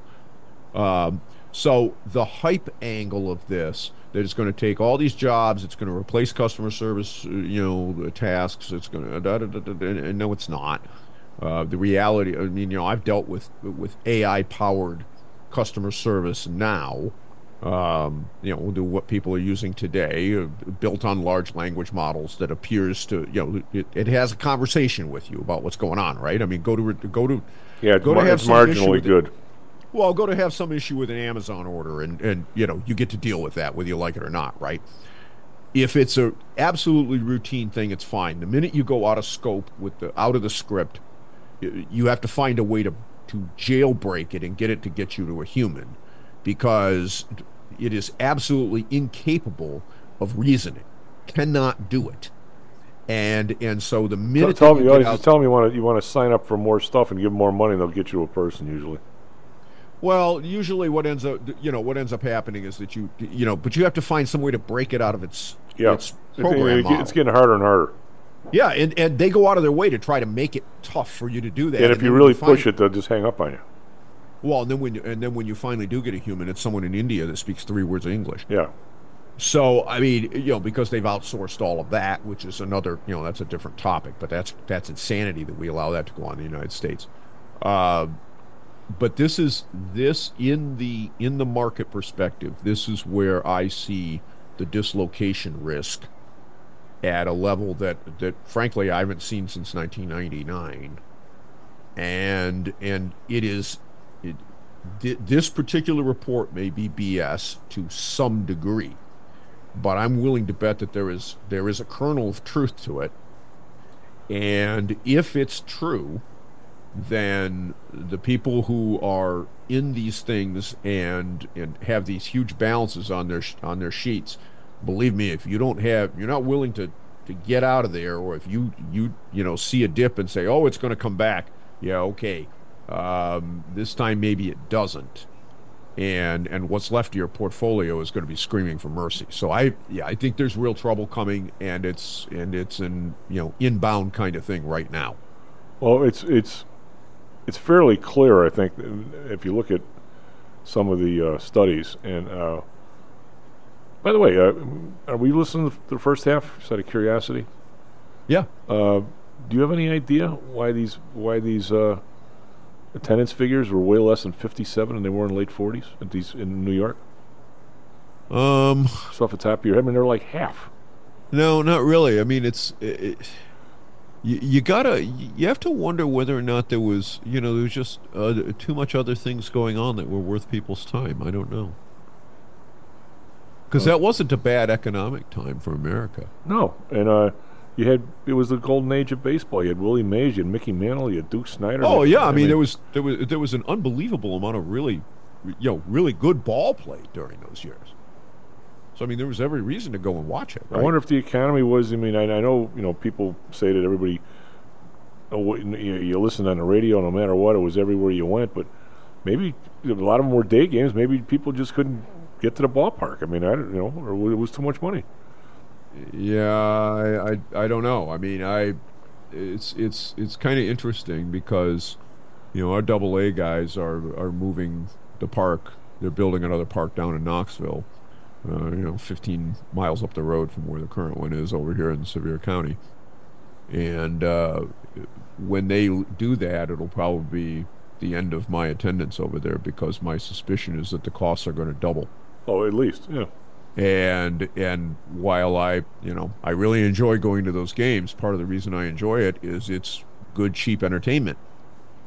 So the hype angle of this, that it's going to take all these jobs, it's going to replace customer service, tasks. It's going to, and no, it's not. The reality, I mean, I've dealt with AI-powered customer service now. What people are using today, built on large language models that appears to, it has a conversation with you about what's going on, right? I mean, go to have it's marginally good. Well, go to have some issue with an Amazon order, and you get to deal with that, whether you like it or not, right? If it's a absolutely routine thing, it's fine. The minute you go out of scope out of the script, you have to find a way to jailbreak it and get it to get you to a human, because it is absolutely incapable of reasoning, cannot do it, and so the minute tell me you want to sign up for more stuff and give them more money, they'll get you a person usually. Well, usually what ends up happening is that but you have to find some way to break it out of its program model. It's getting harder and harder. Yeah, and they go out of their way to try to make it tough for you to do that. And if you really push it, they'll just hang up on you. Well, and then when you finally do get a human, it's someone in India that speaks 3 words of English. Yeah. So I mean, because they've outsourced all of that, which is another, that's a different topic. But that's insanity that we allow that to go on in the United States. But this in the market perspective, this is where I see the dislocation risk at a level that frankly I haven't seen since 1999, and this particular report may be BS to some degree, but I'm willing to bet that there is a kernel of truth to it, and if it's true, then the people who are in these things and have these huge balances on their sheets, believe me, if you're not willing to get out of there, or if you see a dip and say, oh, it's going to come back, okay, this time maybe it doesn't, and what's left of your portfolio is going to be screaming for mercy. So I think there's real trouble coming, and it's an inbound kind of thing right now. Well, it's fairly clear, I think, if you look at some of the studies. And by the way, are we listening to the first half? Just out of curiosity. Yeah. Do you have any idea why these attendance figures were way less than 57 and they were in late 40s in New York? So off the top of your head, I mean, they're like half. No, not really. I mean, you have to wonder whether or not there was just too much other things going on that were worth people's time. I don't know, because that wasn't a bad economic time for America. No, and it was the golden age of baseball. You had Willie Mays, you had Mickey Mantle, you had Duke Snider. Oh yeah, I mean there was an unbelievable amount of really good ball played during those years. So I mean, there was every reason to go and watch it. Right? I wonder if the economy was. I mean, I know people say that everybody, you listened on the radio no matter what, it was everywhere you went. But maybe a lot of them were day games. Maybe people just couldn't get to the ballpark. I mean, I don't know, or it was too much money. Yeah, I don't know. I mean, it's kind of interesting because our AA guys are moving the park. They're building another park down in Knoxville. 15 miles up the road from where the current one is over here in Sevier County. And when they do that, it'll probably be the end of my attendance over there, because my suspicion is that the costs are going to double. Oh, at least, yeah. And while I really enjoy going to those games, part of the reason I enjoy it is it's good, cheap entertainment.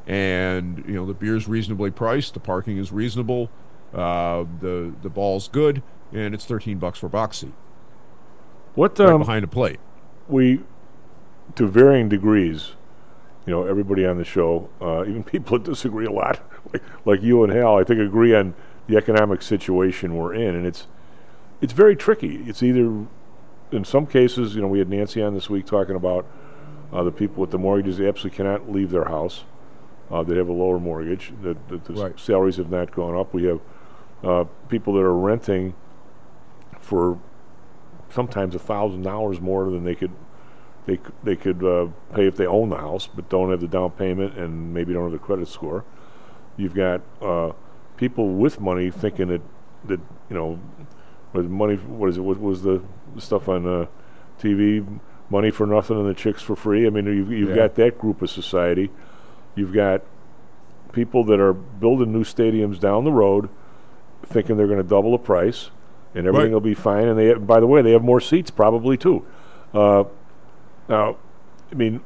and the beer's reasonably priced, the parking is reasonable, the ball's good, and it's $13 for box seat. What right behind the plate? We, to varying degrees, everybody on the show, even people that disagree a lot, like you and Hal, I think agree on the economic situation we're in, and it's very tricky. It's either, in some cases, we had Nancy on this week talking about the people with the mortgages absolutely cannot leave their house. They have a lower mortgage. The right. salaries have not gone up. We have people that are renting for sometimes $1,000 more than they could pay if they own the house, but don't have the down payment and maybe don't have the credit score. You've got people with money thinking that with money. What is it? What was the stuff on TV? Money for nothing and the chicks for free. I mean, you've got that group of society. You've got people that are building new stadiums down the road, thinking they're going to double the price, and everything will be fine. And by the way, they have more seats probably too. Now, I mean,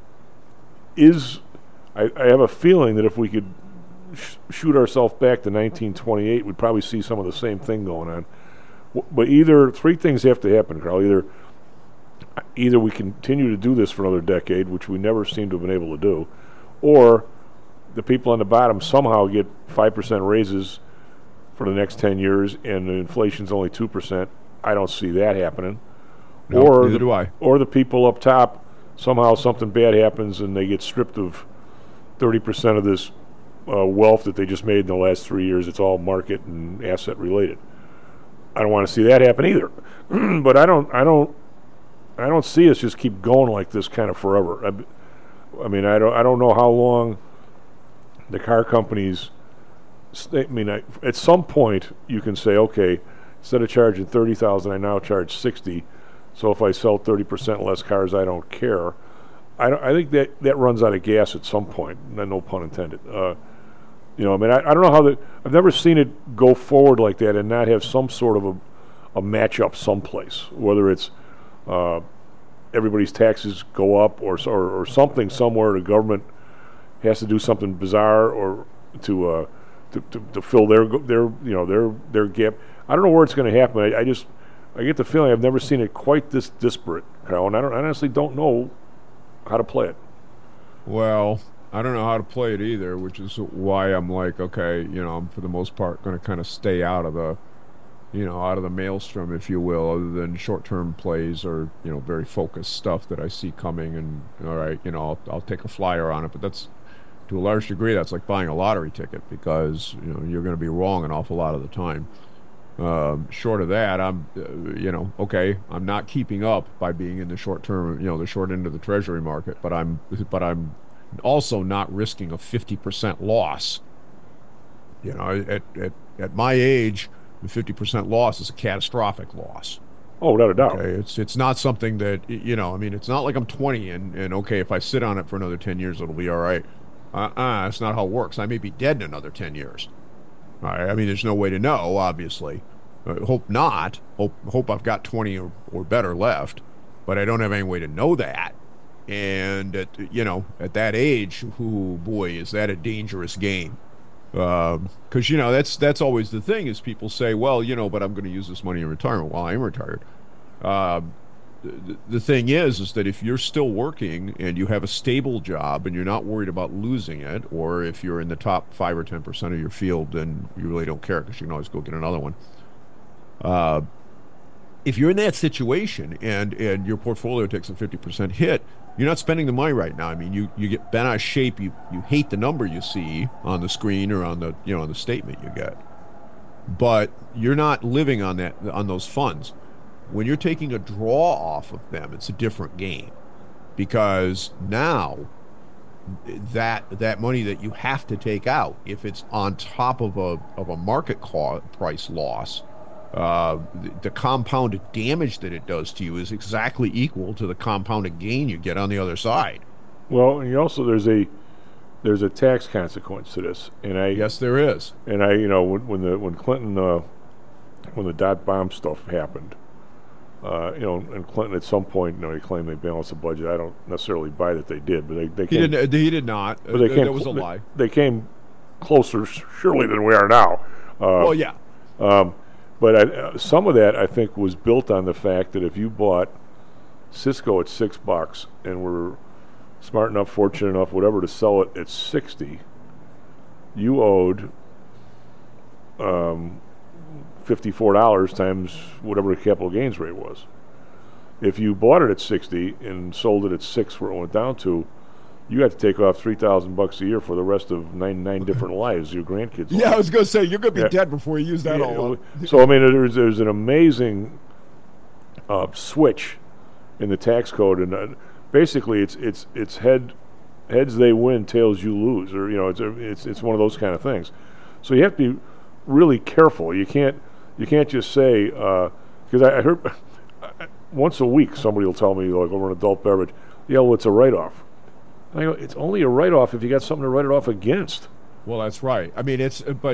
I have a feeling that if we could shoot ourselves back to 1928, we'd probably see some of the same thing going on. But either three things have to happen, Carl. Either we continue to do this for another decade, which we never seem to have been able to do, or the people on the bottom somehow get 5% raises for the next 10 years, and the inflation's only 2%. I don't see that happening. No, neither do I. Or the people up top, somehow something bad happens and they get stripped of 30% of this wealth that they just made in the last 3 years. It's all market and asset related. I don't want to see that happen either. But I don't see us just keep going like this kind of forever. I mean, I don't know how long the car companies. At some point you can say, okay, instead of charging $30,000, I now charge $60,000. So if I sell 30% less cars, I don't care. I think that runs out of gas at some point. No pun intended. I don't know how I've never seen it go forward like that and not have some sort of a match-up someplace, whether it's everybody's taxes go up or something somewhere. The government has to do something bizarre or to fill their gap. I don't know where it's going to happen. I get the feeling I've never seen it quite this disparate, Carl, and I honestly don't know how to play it. Well, I don't know how to play it either, which is why I'm like, okay, I'm for the most part going to kind of stay out of the maelstrom, if you will, other than short-term plays or very focused stuff that I see coming. And all right, I'll take a flyer on it, but that's to a large degree that's like buying a lottery ticket because you're going to be wrong an awful lot of the time. Short of that, I'm I'm not keeping up by being in the short term, the short end of the treasury market, but I'm also not risking a 50% loss. At my age, the 50% loss is a catastrophic loss. Oh, without a doubt. Okay? It's not something that it's not like I'm 20 and okay, if I sit on it for another 10 years, it'll be all right. That's not how it works. I may be dead in another 10 years. All right? I mean, there's no way to know, obviously. Hope not. Hope I've got 20 or better left, but I don't have any way to know that. And at that age, boy, is that a dangerous game. Because that's always the thing is people say, well, but I'm going to use this money in retirement. Well, I'm retired. The thing is that if you're still working and you have a stable job and you're not worried about losing it, or if you're in the top 5 or 10% of your field, then you really don't care because you can always go get another one. If you're in that situation and your portfolio takes a 50% hit, you're not spending the money right now. I mean, you get bent out of shape. You hate the number you see on the screen or on the on the statement you get, but you're not living on those funds. When you're taking a draw off of them, it's a different game, because now that money that you have to take out, if it's on top of a market price loss, the compounded damage that it does to you is exactly equal to the compounded gain you get on the other side. Well, and also there's a tax consequence to this, and yes, there is. And when Clinton when the dot bomb stuff happened, And Clinton at some point, he claimed they balanced the budget. I don't necessarily buy that they did, but they came, he did not. But they came, that was a lie. They came closer, surely, than we are now. Well, yeah. But some of that, I think, was built on the fact that if you bought Cisco at $6 and were smart enough, fortunate enough, whatever, to sell it at $60, you owed $54 times whatever the capital gains rate was. If you bought it at $60 and sold it at $6 where it went down to, you had to take off $3,000 a year for the rest of 99 different lives your grandkids. Yeah, I was going to say you're going to be dead before you use that all up. So I mean, there's an amazing switch in the tax code, and basically it's heads they win, tails you lose, or it's one of those kind of things. So you have to be really careful. You can't just say, because I heard once a week somebody will tell me, like, over an adult beverage, yeah, well, it's a write-off. And I go, it's only a write-off if you got something to write it off against. Well, that's right. I mean,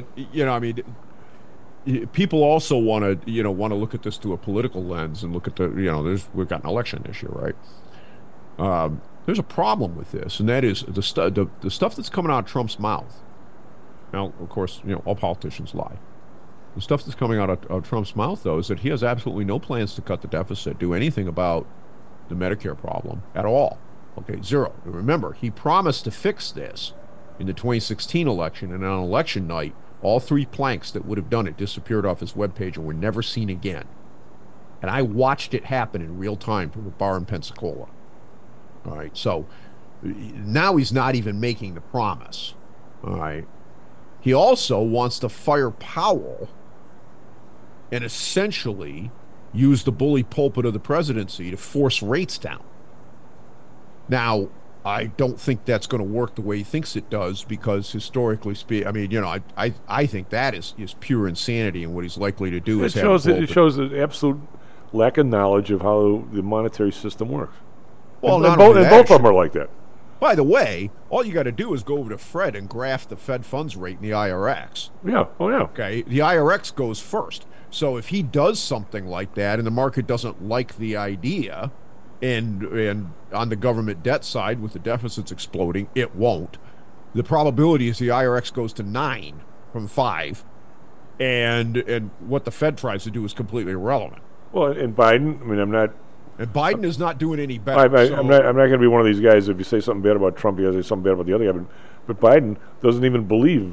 people also want to look at this through a political lens and look at we've got an election this year, right? There's a problem with this, and that is the stuff that's coming out of Trump's mouth. Now, of course, all politicians lie. The stuff that's coming out of Trump's mouth, though, is that he has absolutely no plans to cut the deficit, do anything about the Medicare problem at all. Okay, zero. Remember, he promised to fix this in the 2016 election, and on election night, all three planks that would have done it disappeared off his webpage and were never seen again. And I watched it happen in real time from a bar in Pensacola. All right, so now he's not even making the promise. All right. He also wants to fire Powell and essentially use the bully pulpit of the presidency to force rates down. Now, I don't think that's going to work the way he thinks it does, because historically speaking, I mean, I think that is pure insanity, and what he's likely to do is it shows the absolute lack of knowledge of how the monetary system works. Well, and both of them are like that. By the way, all you got to do is go over to Fred and graph the Fed funds rate in the IRX. Yeah, oh yeah. Okay, the IRX goes first. So if he does something like that and the market doesn't like the idea, and on the government debt side with the deficits exploding, it won't. The probability is the IRX goes to 9 from 5, and what the Fed tries to do is completely irrelevant. Well, and Biden, I mean, I'm not... And Biden is not doing any better. I'm not going to be one of these guys, if you say something bad about Trump, you got to say something bad about the other guy. But Biden doesn't even believe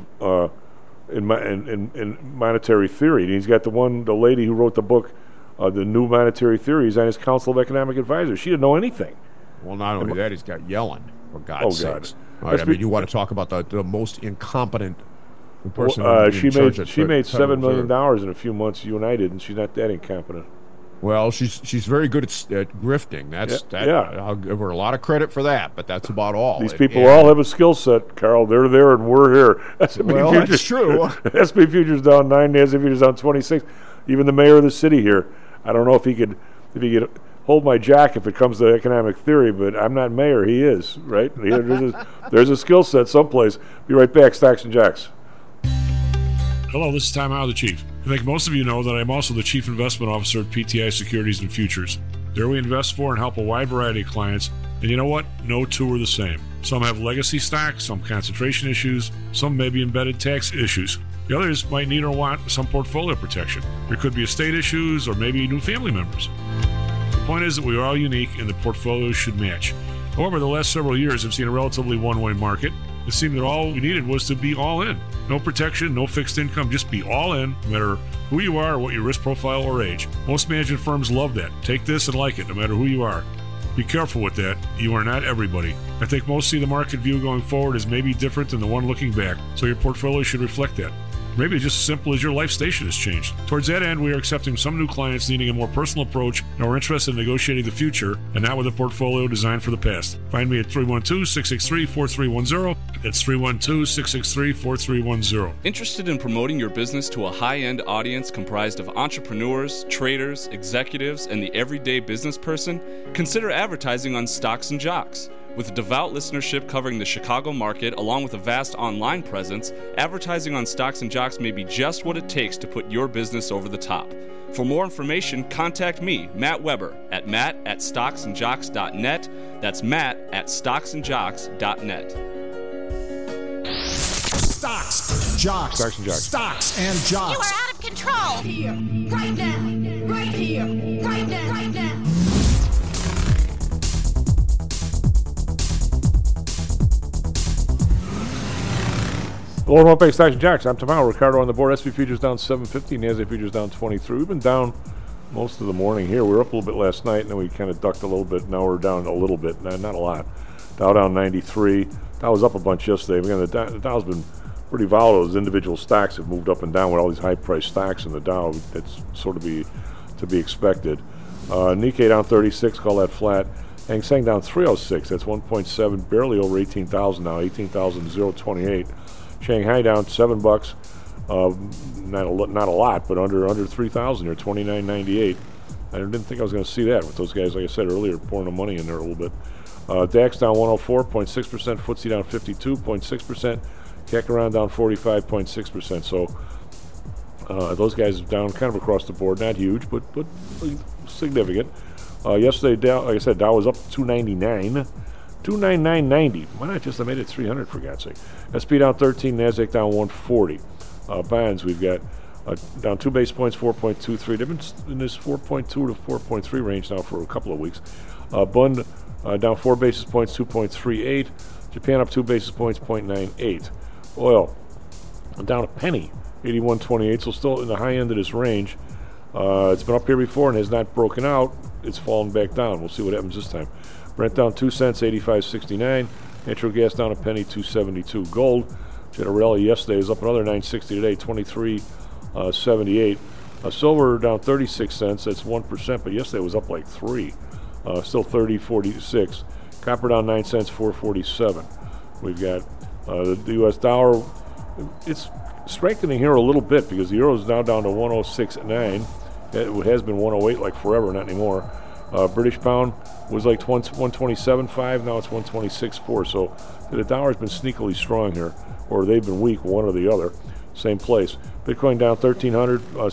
in monetary theory. And he's got the lady who wrote the book, The New Monetary Theory. He's on his Council of Economic Advisors. She didn't know anything. Well, not only that, he's got Yellen, for God's sakes. All right, I mean, you want to talk about the most incompetent person she made $7 million in a few months. You and I did, and she's not that incompetent. Well, she's very good at grifting. I'll give her a lot of credit for that, but that's about all. These people all have a skill set, Carl. They're there and we're here. That's true. S&P futures down 9, NASDAQ futures down 26. Even the mayor of the city here, I don't know if he could hold my jack if it comes to economic theory, but I'm not mayor. He is, right? There's a skill set someplace. Be right back. Stocks and Jocks. Hello, this is Tom Howe, the Chief. I think most of you know that I'm also the Chief Investment Officer at PTI Securities and Futures. There we invest for and help a wide variety of clients, and you know what? No two are the same. Some have legacy stocks, some concentration issues, some may be embedded tax issues. The others might need or want some portfolio protection. There could be estate issues or maybe new family members. The point is that we are all unique and the portfolios should match. However, the last several years have seen a relatively one-way market. It seemed that all we needed was to be all in. No protection, no fixed income, just be all in, no matter who you are or what your risk profile or age. Most management firms love that. Take this and like it, no matter who you are. Be careful with that. You are not everybody. I think most see the market view going forward as maybe different than the one looking back, so your portfolio should reflect that. Maybe it's just as simple as your life station has changed. Towards that end, we are accepting some new clients needing a more personal approach and are interested in negotiating the future and not with a portfolio designed for the past. Find me at 312-663-4310. That's 312-663-4310. Interested in promoting your business to a high-end audience comprised of entrepreneurs, traders, executives, and the everyday business person? Consider advertising on Stocks and Jocks. With a devout listenership covering the Chicago market, along with a vast online presence, advertising on Stocks and Jocks may be just what it takes to put your business over the top. For more information, contact me, Matt Weber, at matt@stocksandjocks.net. That's matt@stocksandjocks.net. Stocks, jocks, Stocks and jocks. Stocks and jocks. You are out of control. Here, right now, right here, right now, right now. Hello and welcome back to Stocks and Jocks. I'm Tom Howell. Ricardo on the board. SP futures down 750. NASDAQ futures down 23. We've been down most of the morning here. We were up a little bit last night, and then we kind of ducked a little bit. Now we're down a little bit, not a lot. Dow down 93. Dow was up a bunch yesterday. Again, the Dow's been pretty volatile. Those individual stocks have moved up and down with all these high-priced stocks in the Dow. That's sort of to be expected. Nikkei down 36. Call that flat. Hang Seng down 306. That's 1.7, barely over 18,000 now. 18,028. Shanghai down $7. Not a lot, but under 3,000 here, 29.98. I didn't think I was going to see that with those guys, like I said earlier, pouring the money in there a little bit. DAX down 104.6%, FTSE down 52.6%, CAC around down 45.6%. So those guys are down kind of across the board, not huge, but significant. Yesterday, Dow, like I said, Dow was up 299. 299.90. Why not just have made it 300 for God's sake? SP down 13, NASDAQ down 140. Bonds, we've got down 2 basis points, 4.23. They've been in this 4.2 to 4.3 range now for a couple of weeks. Bund down 4 basis points, 2.38. Japan up 2 basis points, 0.98. Oil down a penny, 81.28. So still in the high end of this range. It's been up here before and has not broken out. It's fallen back down. We'll see what happens this time. Brent down 2 cents, 85.69. Natural gas down a penny, 272. Gold, which had a rally yesterday, is up another 9.60 today, 23.78. Silver down 36 cents, that's 1%, but yesterday was up like 3. Still 30.46. Copper down 9 cents, 4.47. We've got the U.S. dollar. It's strengthening here a little bit because the euro is now down to 106.9. It has been 108 like forever, not anymore. British pound was like 127.5, now it's 126.4. So the dollar's been sneakily strong here, or they've been weak, one or the other. Same place. Bitcoin down 1,300,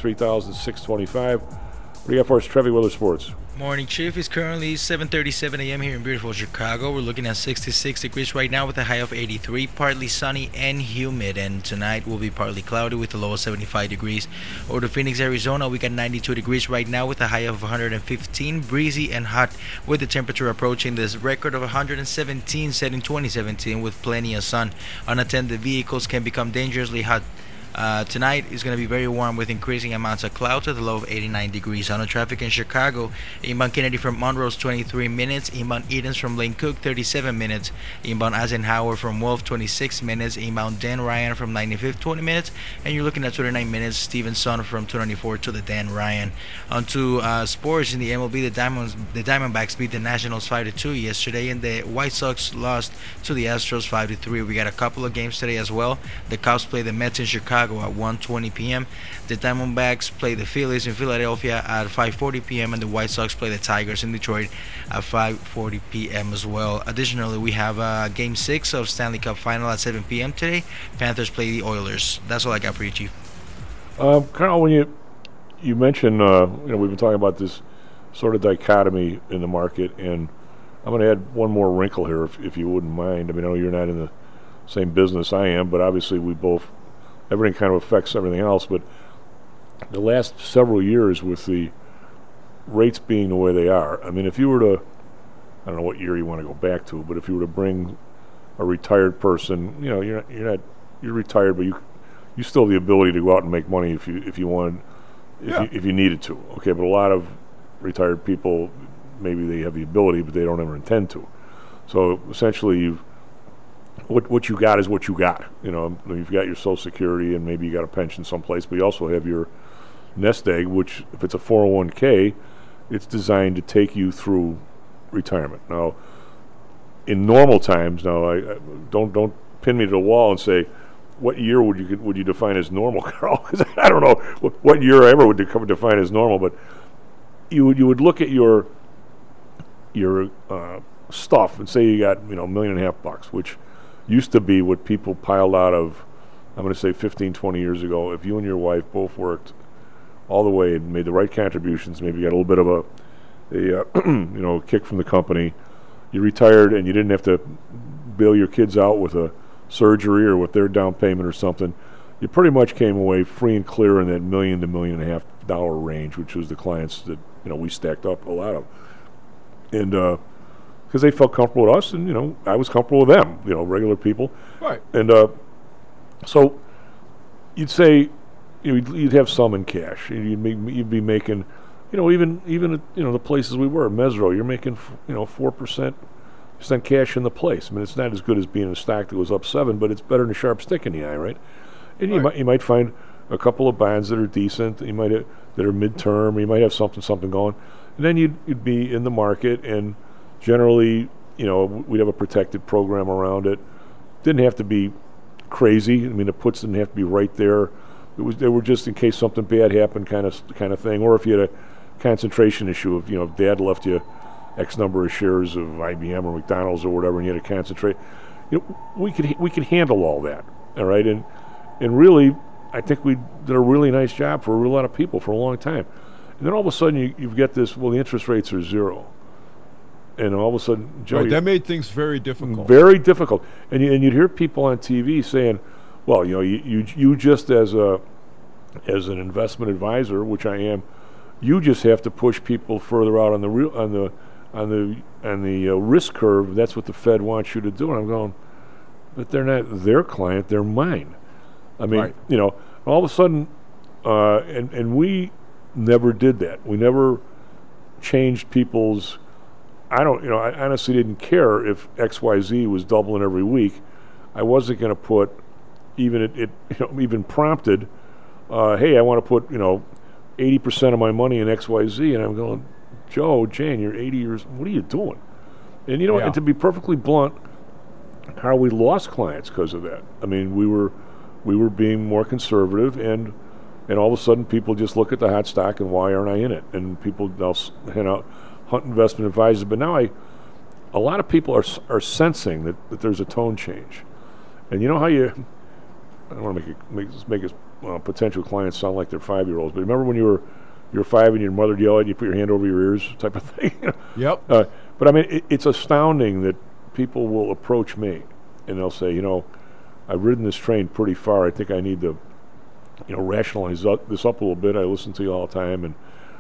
63,625. What do you got for us, Trevi Weather Sports? Morning, Chief. It's currently 7:37 a.m. here in beautiful Chicago. We're looking at 66 degrees right now with a high of 83, partly sunny and humid. And tonight will be partly cloudy with a low of 75 degrees. Over to Phoenix, Arizona, we got 92 degrees right now with a high of 115, breezy and hot with the temperature approaching this record of 117 set in 2017 with plenty of sun. Unattended vehicles can become dangerously hot. Tonight is going to be very warm with increasing amounts of clouds at a low of 89 degrees. On the traffic in Chicago, inbound Kennedy from Monroe's 23 minutes, inbound Edens from Lane Cook 37 minutes, inbound Eisenhower from Wolf 26 minutes, inbound Dan Ryan from 95th 20 minutes, and you're looking at 29 minutes Stevenson from 294 to the Dan Ryan. On to sports in the MLB, the Diamondbacks beat the Nationals 5-2 yesterday, and the White Sox lost to the Astros 5-3. We got a couple of games today as well. The Cubs play the Mets in Chicago at 1:20 p.m. The Diamondbacks play the Phillies in Philadelphia at 5:40 p.m. and the White Sox play the Tigers in Detroit at 5:40 p.m. as well. Additionally, we have Game 6 of Stanley Cup Final at 7 p.m. today. Panthers play the Oilers. That's all I got for you, Chief. Carl, when you mentioned, we've been talking about this sort of dichotomy in the market, and I'm going to add one more wrinkle here, if you wouldn't mind. I mean, I know you're not in the same business I am, but obviously everything kind of affects everything else. But the last several years, with the rates being the way they are, I mean, if you were to, I don't know what year you want to go back to, but if you were to bring a retired person, you're retired, but you still have the ability to go out and make money if you wanted, if you needed to. Okay, but a lot of retired people, maybe they have the ability, but they don't ever intend to. So essentially, what you got is what you got. You've got your Social Security and maybe you got a pension someplace, but you also have your nest egg, which, if it's a 401k, it's designed to take you through retirement. Now, in normal times, I don't pin me to the wall and say, what year would you define as normal, Carl? Because I don't know what year I ever would define as normal, but you would look at your stuff and say you got $1.5 million, which used to be what people piled out of, I'm going to say 15, 20 years ago. If you and your wife both worked all the way and made the right contributions, maybe got a little bit of a kick from the company. You retired and you didn't have to bail your kids out with a surgery or with their down payment or something. You pretty much came away free and clear in that $1 million to $1.5 million range, which was the clients that we stacked up a lot of, and because they felt comfortable with us, and I was comfortable with them, regular people, right? And so you'd say you'd have some in cash, and you'd be making, even at, the places we were, Mesro, you're making 4% cash in the place. I mean, it's not as good as being a stock that was up 7, but it's better than a sharp stick in the eye, right? And you might find a couple of bonds that are decent. You might that are midterm. You might have something going, and then you'd be in the market. And generally, we'd have a protected program around it. Didn't have to be crazy. I mean, the puts didn't have to be right there. They were just in case something bad happened, kind of thing. Or if you had a concentration issue of if Dad left you X number of shares of IBM or McDonald's or whatever, and you had to concentrate. We could handle all that. All right, and really, I think we did a really nice job for a real lot of people for a long time. And then all of a sudden, you've got this, the interest rates are 0. And all of a sudden, Joe... Right, that made things very difficult. Very difficult. And you'd hear people on TV saying, well, you just as an investment advisor, which I am, you just have to push people further out on the risk curve. That's what the Fed wants you to do. And I'm going, but they're not their client, they're mine. I mean, right. All of a sudden, and we never did that. We never changed people's. I honestly didn't care if XYZ was doubling every week. I wasn't going to put even prompted. Hey, I want to put 80% of my money in XYZ, and I'm going, Joe, Jane, you're 80 years. What are you doing? And and to be perfectly blunt, how we lost clients because of that. I mean, we were being more conservative, and all of a sudden people just look at the hot stock and why aren't I in it? And people they'll hand out hunt investment advisors. But now a lot of people are sensing that there's a tone change. And you know how I don't want to make potential clients sound like they're 5-year-olds, but remember when you were 5 and your mother yelled and you put your hand over your ears type of thing? Yep. But I mean, it's astounding that people will approach me and they'll say, I've ridden this train pretty far. I think I need to, rationalize this up a little bit. I listen to you all the time, and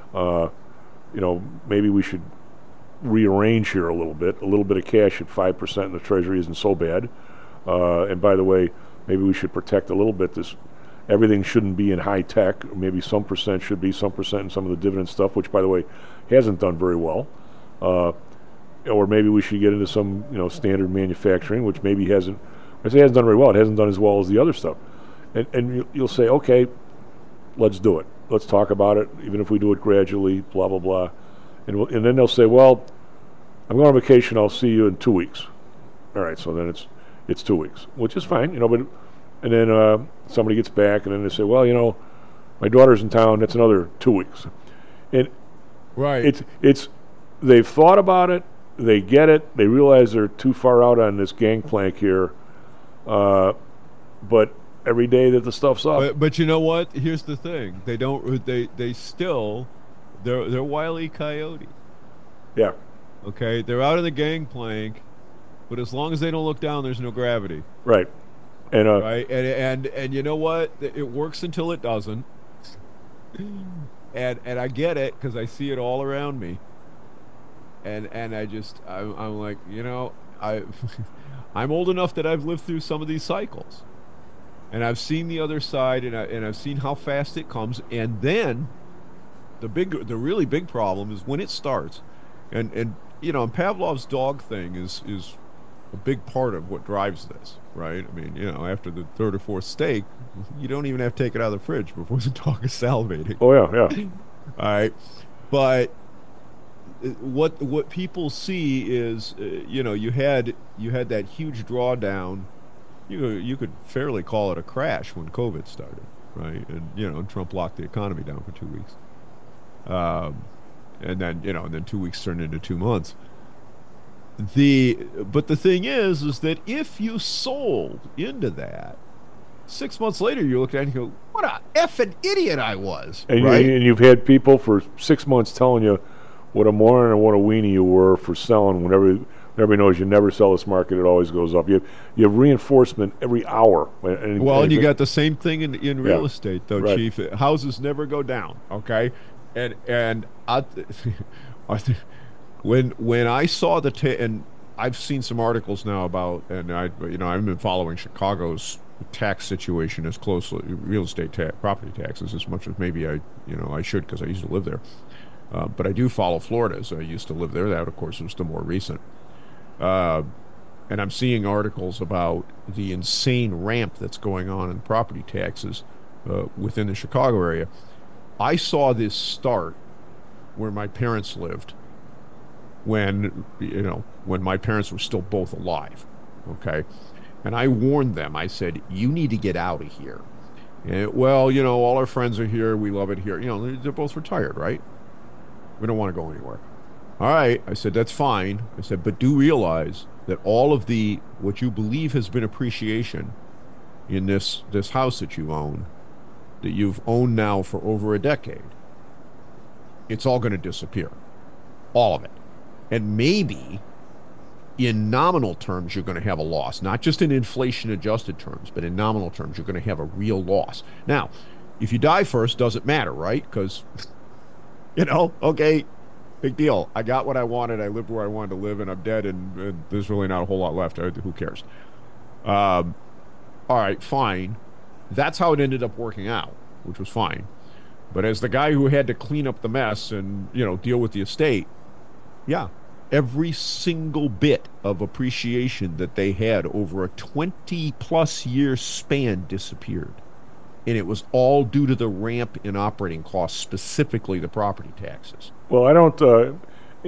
maybe we should rearrange here a little bit. A little bit of cash at 5% in the Treasury isn't so bad. And by the way, maybe we should protect a little bit. Everything shouldn't be in high tech. Maybe some percent should be some percent in some of the dividend stuff, which, by the way, hasn't done very well. Or maybe we should get into some, standard manufacturing, which maybe hasn't. I say hasn't done very well. It hasn't done as well as the other stuff. And you'll say, okay, let's do it. Let's talk about it, even if we do it gradually, blah, blah, blah. And then they'll say, well, I'm going on vacation. I'll see you in 2 weeks. All right, so then it's 2 weeks, which is fine, but and then somebody gets back, and then they say, well, my daughter's in town. That's another 2 weeks. And right, it's they've thought about it. They get it. They realize they're too far out on this gangplank here. But every day that the stuff's up. But you know what? Here's the thing. They don't. They still. They're Wile E. Coyote. Yeah. Okay. They're out on the gangplank, but as long as they don't look down, there's no gravity. Right. And right. And you know what? It works until it doesn't. And I get it because I see it all around me. And I'm like, I'm old enough that I've lived through some of these cycles, and I've seen the other side, and I've seen how fast it comes. And then the really big problem is when it starts, and Pavlov's dog thing is a big part of what drives this, right? I mean, after the third or fourth steak, you don't even have to take it out of the fridge before the dog is salivating. Oh yeah. All right, but what people see is you had that huge drawdown. You could fairly call it a crash when COVID started, right? And Trump locked the economy down for 2 weeks, and then 2 weeks turned into 2 months. But the thing is that if you sold into that, 6 months later, you look at it and you go, what a effing idiot I was. And, right? and you've had people for 6 months telling you what a moron and what a weenie you were for selling whenever everybody knows you never sell this market, it always goes up. You have reinforcement every hour. And you got the same thing in real Yeah. estate, though, Right. Chief. Houses never go down, okay? And when I saw and I've seen some articles now about, and I've been following Chicago's tax situation as closely, real estate property taxes, as much as maybe I should, because I used to live there. But I do follow Florida's. I used to live there. That, of course, was the more recent. And I'm seeing articles about the insane ramp that's going on in property taxes within the Chicago area. I saw this start where my parents lived when my parents were still both alive, okay? And I warned them. I said, you need to get out of here. And, well, all our friends are here. We love it here. They're both retired, right? We don't want to go anywhere. All right, I said, that's fine. I said, but do realize that all of what you believe has been appreciation in this house that you own, that you've owned now for over a decade, it's all going to disappear. All of it. And maybe in nominal terms, you're going to have a loss, not just in inflation-adjusted terms, but in nominal terms, you're going to have a real loss. Now, if you die first, doesn't matter, right? Because, okay, big deal. I got what I wanted. I lived where I wanted to live, and I'm dead, and there's really not a whole lot left. Who cares? All right, fine. That's how it ended up working out, which was fine. But as the guy who had to clean up the mess and, deal with the estate, yeah, every single bit of appreciation that they had over a 20-plus year span disappeared. And it was all due to the ramp in operating costs, specifically the property taxes. Well, I don't.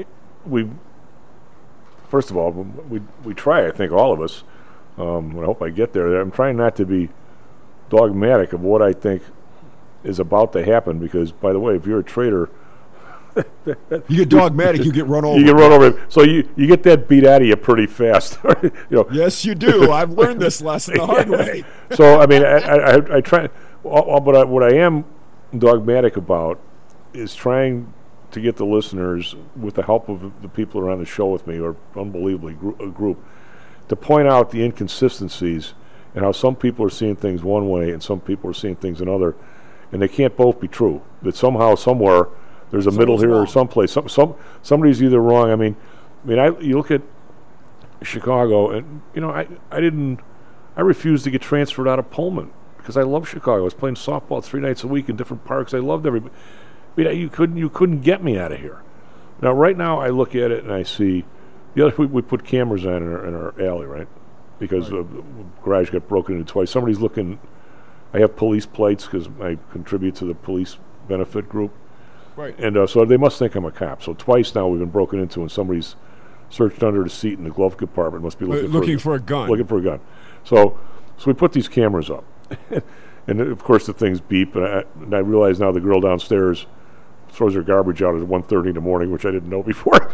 First of all, we try. I think all of us. I hope I get there. I'm trying not to be dogmatic of what I think is about to happen. Because, by the way, if you're a trader, you get dogmatic, you get run over. You get run over. So you get that beat out of you pretty fast. Yes, you do. I've learned this lesson the hard way. So I mean, I try. But what I am dogmatic about is trying to get the listeners, with the help of the people around the show with me, or unbelievably a group, to point out the inconsistencies and how some people are seeing things one way and some people are seeing things another, and they can't both be true. That somehow, somewhere, there's a middle here or someplace. Somebody's either wrong. I mean, you look at Chicago, and I refused to get transferred out of Pullman because I love Chicago. I was playing softball 3 nights a week in different parks. I loved everybody. You couldn't get me out of here. Now, right now, I look at it and I see we put cameras on in our alley, right? Because the garage got broken into twice. Somebody's looking. I have police plates because I contribute to the police benefit group. Right. And so they must think I'm a cop. So twice now we've been broken into, and somebody's searched under the seat in the glove compartment. Must be looking for a gun. Looking for a gun. So we put these cameras up, and of course the things beep. And I realize now the girl downstairs throws her garbage out at 1:30 in the morning, which I didn't know before.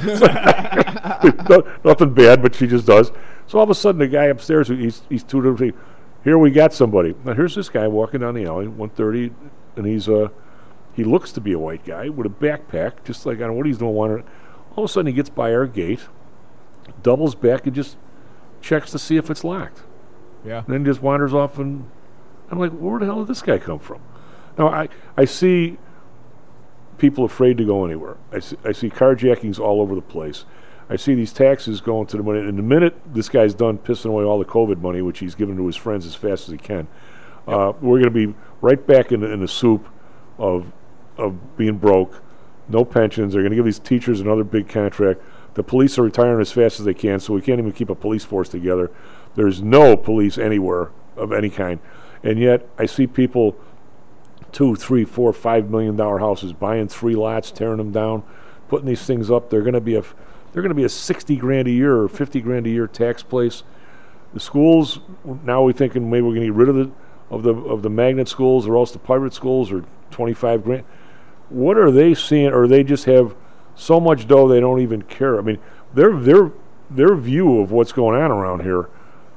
Nothing bad, but she just does. So all of a sudden, the guy upstairs, he's tutoring. Here we got somebody. Now here's this guy walking down the alley, 1:30, and he looks to be a white guy with a backpack, just like I don't know what he's doing. All of a sudden, he gets by our gate, doubles back, and just checks to see if it's locked. Yeah. And then just wanders off, and I'm like, where the hell did this guy come from? Now I see people afraid to go anywhere. I see carjackings all over the place. I see these taxes going to the money. And the minute this guy's done pissing away all the COVID money, which he's given to his friends as fast as he can, we're going to be right back in the soup of being broke, no pensions. They're going to give these teachers another big contract. The police are retiring as fast as they can, so we can't even keep a police force together. There's no police anywhere of any kind. And yet I see people, $2, $3, $4, $5 million houses, buying 3 lots, tearing them down, putting these things up. They're going to be a $60,000 a year or $50,000 a year tax place. The schools, now we're thinking maybe we're going to get rid of the magnet schools, or else the private schools are $25,000. What are they seeing? Or they just have so much dough they don't even care. I mean, their view of what's going on around here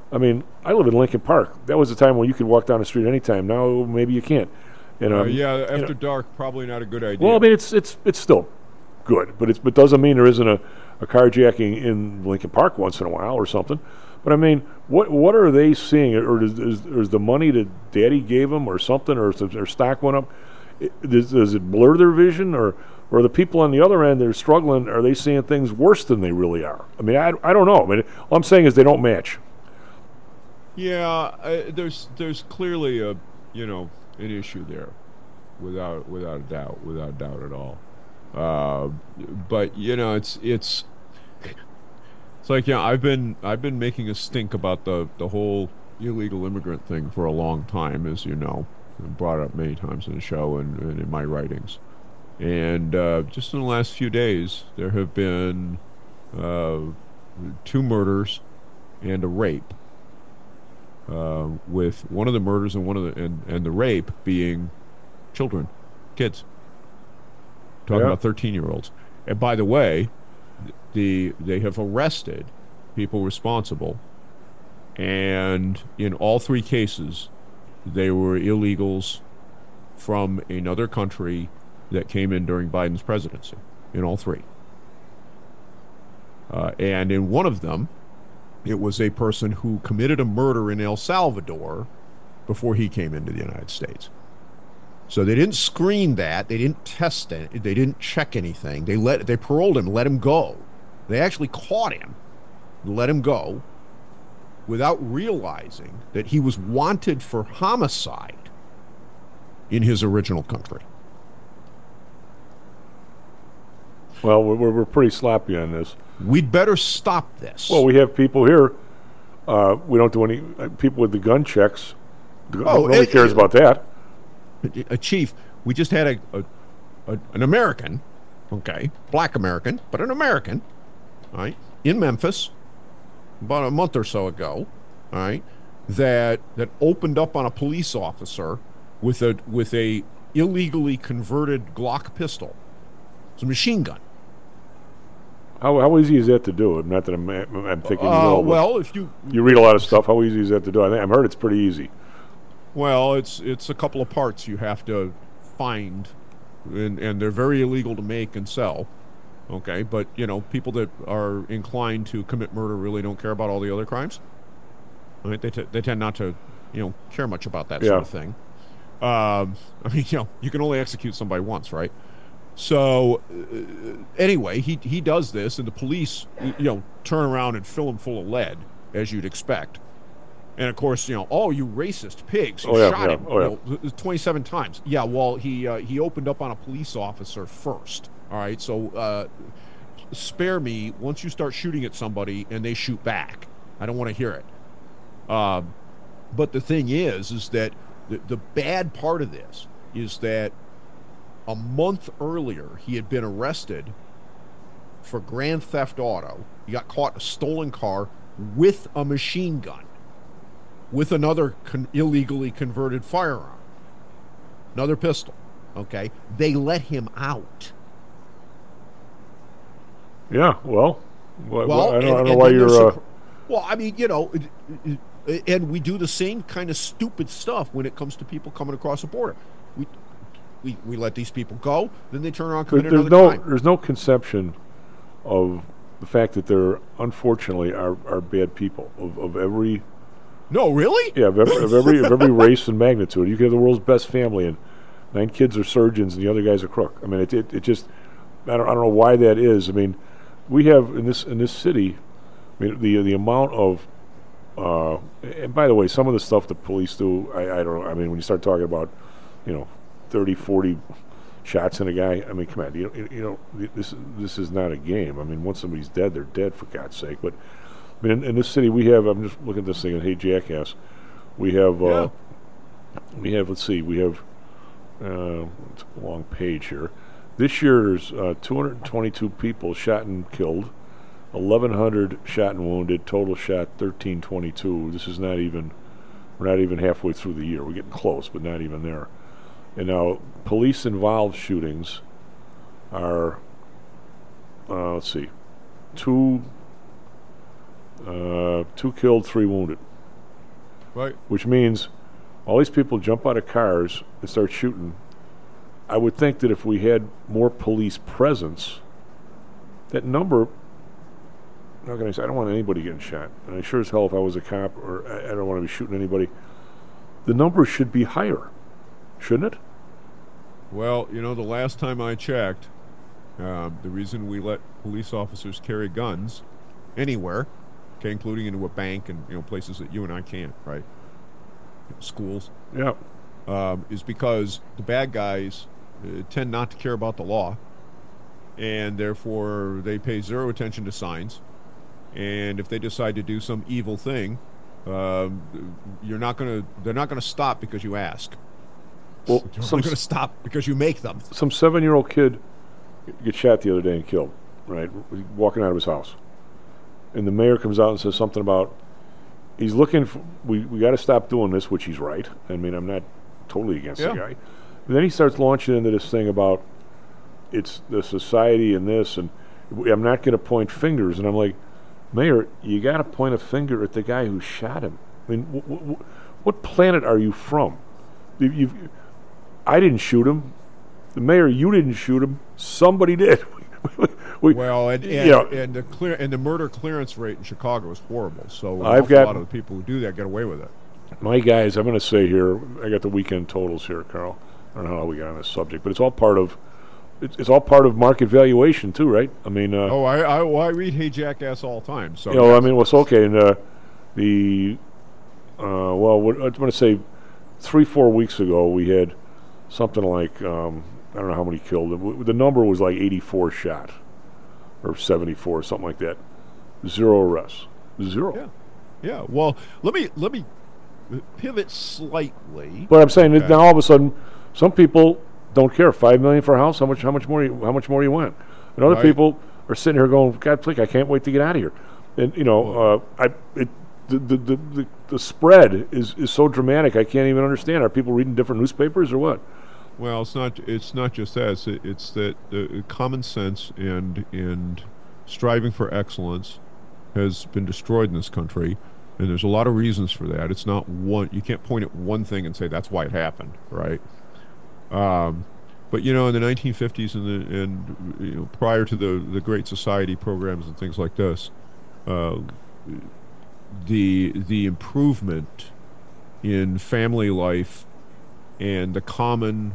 I mean, I live in Lincoln Park. That was the time when you could walk down the street anytime. Now maybe you can't. And yeah, after dark, probably not a good idea. Well, I mean, it's still good, but it doesn't mean there isn't a carjacking in Lincoln Park once in a while or something. But I mean, what are they seeing, or is the money that Daddy gave them, or something, or their stock went up? Does it blur their vision, or the people on the other end that are struggling? Are they seeing things worse than they really are? I mean, I don't know. I mean, all I'm saying is they don't match. Yeah, there's clearly an issue there, without a doubt at all. But it's like, I've been making a stink about the whole illegal immigrant thing for a long time, as you know. I've brought it up many times in the show and in my writings. And just in the last few days, there have been 2 murders and a rape. With one of the murders and the rape being children, kids. Talking about 13-year-olds. And by the way, they have arrested people responsible, and in all 3 cases, they were illegals from another country that came in during Biden's presidency. In all 3. And in one of them, it was a person who committed a murder in El Salvador before he came into the United States. So they didn't screen that. They didn't test it. They didn't check anything. They paroled him, let him go. They actually caught him, let him go, without realizing that he was wanted for homicide in his original country. Well, we're pretty sloppy on this. We'd better stop this. Well, we have people here. We don't do any people with the gun checks. Nobody cares about that. Chief, we just had an American, black American, but an American, all right, in Memphis about a month or so ago, all right, that opened up on a police officer with a illegally converted Glock pistol. It's a machine gun. How easy is that to do? Not that I'm thinking. Well, if you read a lot of stuff, how easy is that to do? I've heard it's pretty easy. Well, it's a couple of parts you have to find, and they're very illegal to make and sell. Okay, but people that are inclined to commit murder really don't care about all the other crimes. Right? They tend not to care much about that sort of thing. I mean, you can only execute somebody once, right? So anyway, he does this, and the police turn around and fill him full of lead, as you'd expect. And of course, oh, you racist pigs! You shot him 27 times. Yeah, well, he opened up on a police officer first. All right, so spare me once you start shooting at somebody and they shoot back. I don't want to hear it. But the thing is that the bad part of this is that a month earlier he had been arrested for grand theft auto. He got caught in a stolen car with a machine gun, with another illegally converted firearm, another pistol. Okay, they let him out. Yeah, well, I don't know why you're. Well, I mean, and we do the same kind of stupid stuff when it comes to people coming across the border. We let these people go, then they turn around and commit another crime. There's no conception of the fact that there, unfortunately, are bad people of every. No, really? Yeah, of every race and magnitude. You can have the world's best family, and 9 kids are surgeons, and the other guy's a crook. I mean, it just. I don't know why that is. I mean, we have in this city. I mean, the amount of. And by the way, some of the stuff the police do, I don't know. I mean, when you start talking about, 30, 40 shots in a guy. I mean, come on, this is not a game. I mean, once somebody's dead, they're dead, for God's sake. But I mean, in this city, we have. I'm just looking at this thing, and hey, jackass, we have. Let's see, we have. It's a long page here. This year, there's 222 people shot and killed, 1,100 shot and wounded. Total shot 1,322. This is not even. We're not even halfway through the year. We're getting close, but not even there. And now, police-involved shootings are, let's see, two killed, 3 wounded. Right. Which means all these people jump out of cars and start shooting. I would think that if we had more police presence, that number, how can I say, I don't want anybody getting shot. And I sure as hell, if I was a cop, or I don't want to be shooting anybody, the number should be higher, shouldn't it? Well, the last time I checked, the reason we let police officers carry guns anywhere, okay, including into a bank and places that you and I can't, right? Schools. Yeah. Is because the bad guys tend not to care about the law, and therefore they pay zero attention to signs. And if they decide to do some evil thing, they're not gonna stop because you ask. Well, they're not gonna stop because you make them. Some 7-year-old kid get shot the other day and killed, right? Walking out of his house. And the mayor comes out and says something about, he's looking for, we got to stop doing this, which he's right. I mean, I'm not totally against the guy. But then he starts launching into this thing about it's the society and this, and I'm not going to point fingers. And I'm like, Mayor, you got to point a finger at the guy who shot him. I mean, what planet are you from? I didn't shoot him. The mayor, you didn't shoot him. Somebody did. And the murder clearance rate in Chicago is horrible. So a lot of the people who do that get away with it. My guys, I'm going to say here, I got the weekend totals here, Carl. I don't know how we got on this subject, but it's all part of market valuation too, right? I mean, I read Hey Jackass all the time. So I mean, it's okay. And I'm going to say 3-4 weeks ago we had something like I don't know how many killed. The number was like 84 shot or 74, something like that. 0 arrests. 0. Yeah. Well, let me pivot slightly. But I'm saying that now all of a sudden, some people don't care. $5 million for a house. How much more you want? And other people are sitting here going, God, please, I can't wait to get out of here. And the spread is so dramatic. I can't even understand. Are people reading different newspapers or what? Well, it's not just that. It's that common sense and striving for excellence has been destroyed in this country, and there's a lot of reasons for that. It's not one. You can't point at one thing and say that's why it happened, right? But in the 1950s and prior to the Great Society programs and things like this, the improvement in family life and the common,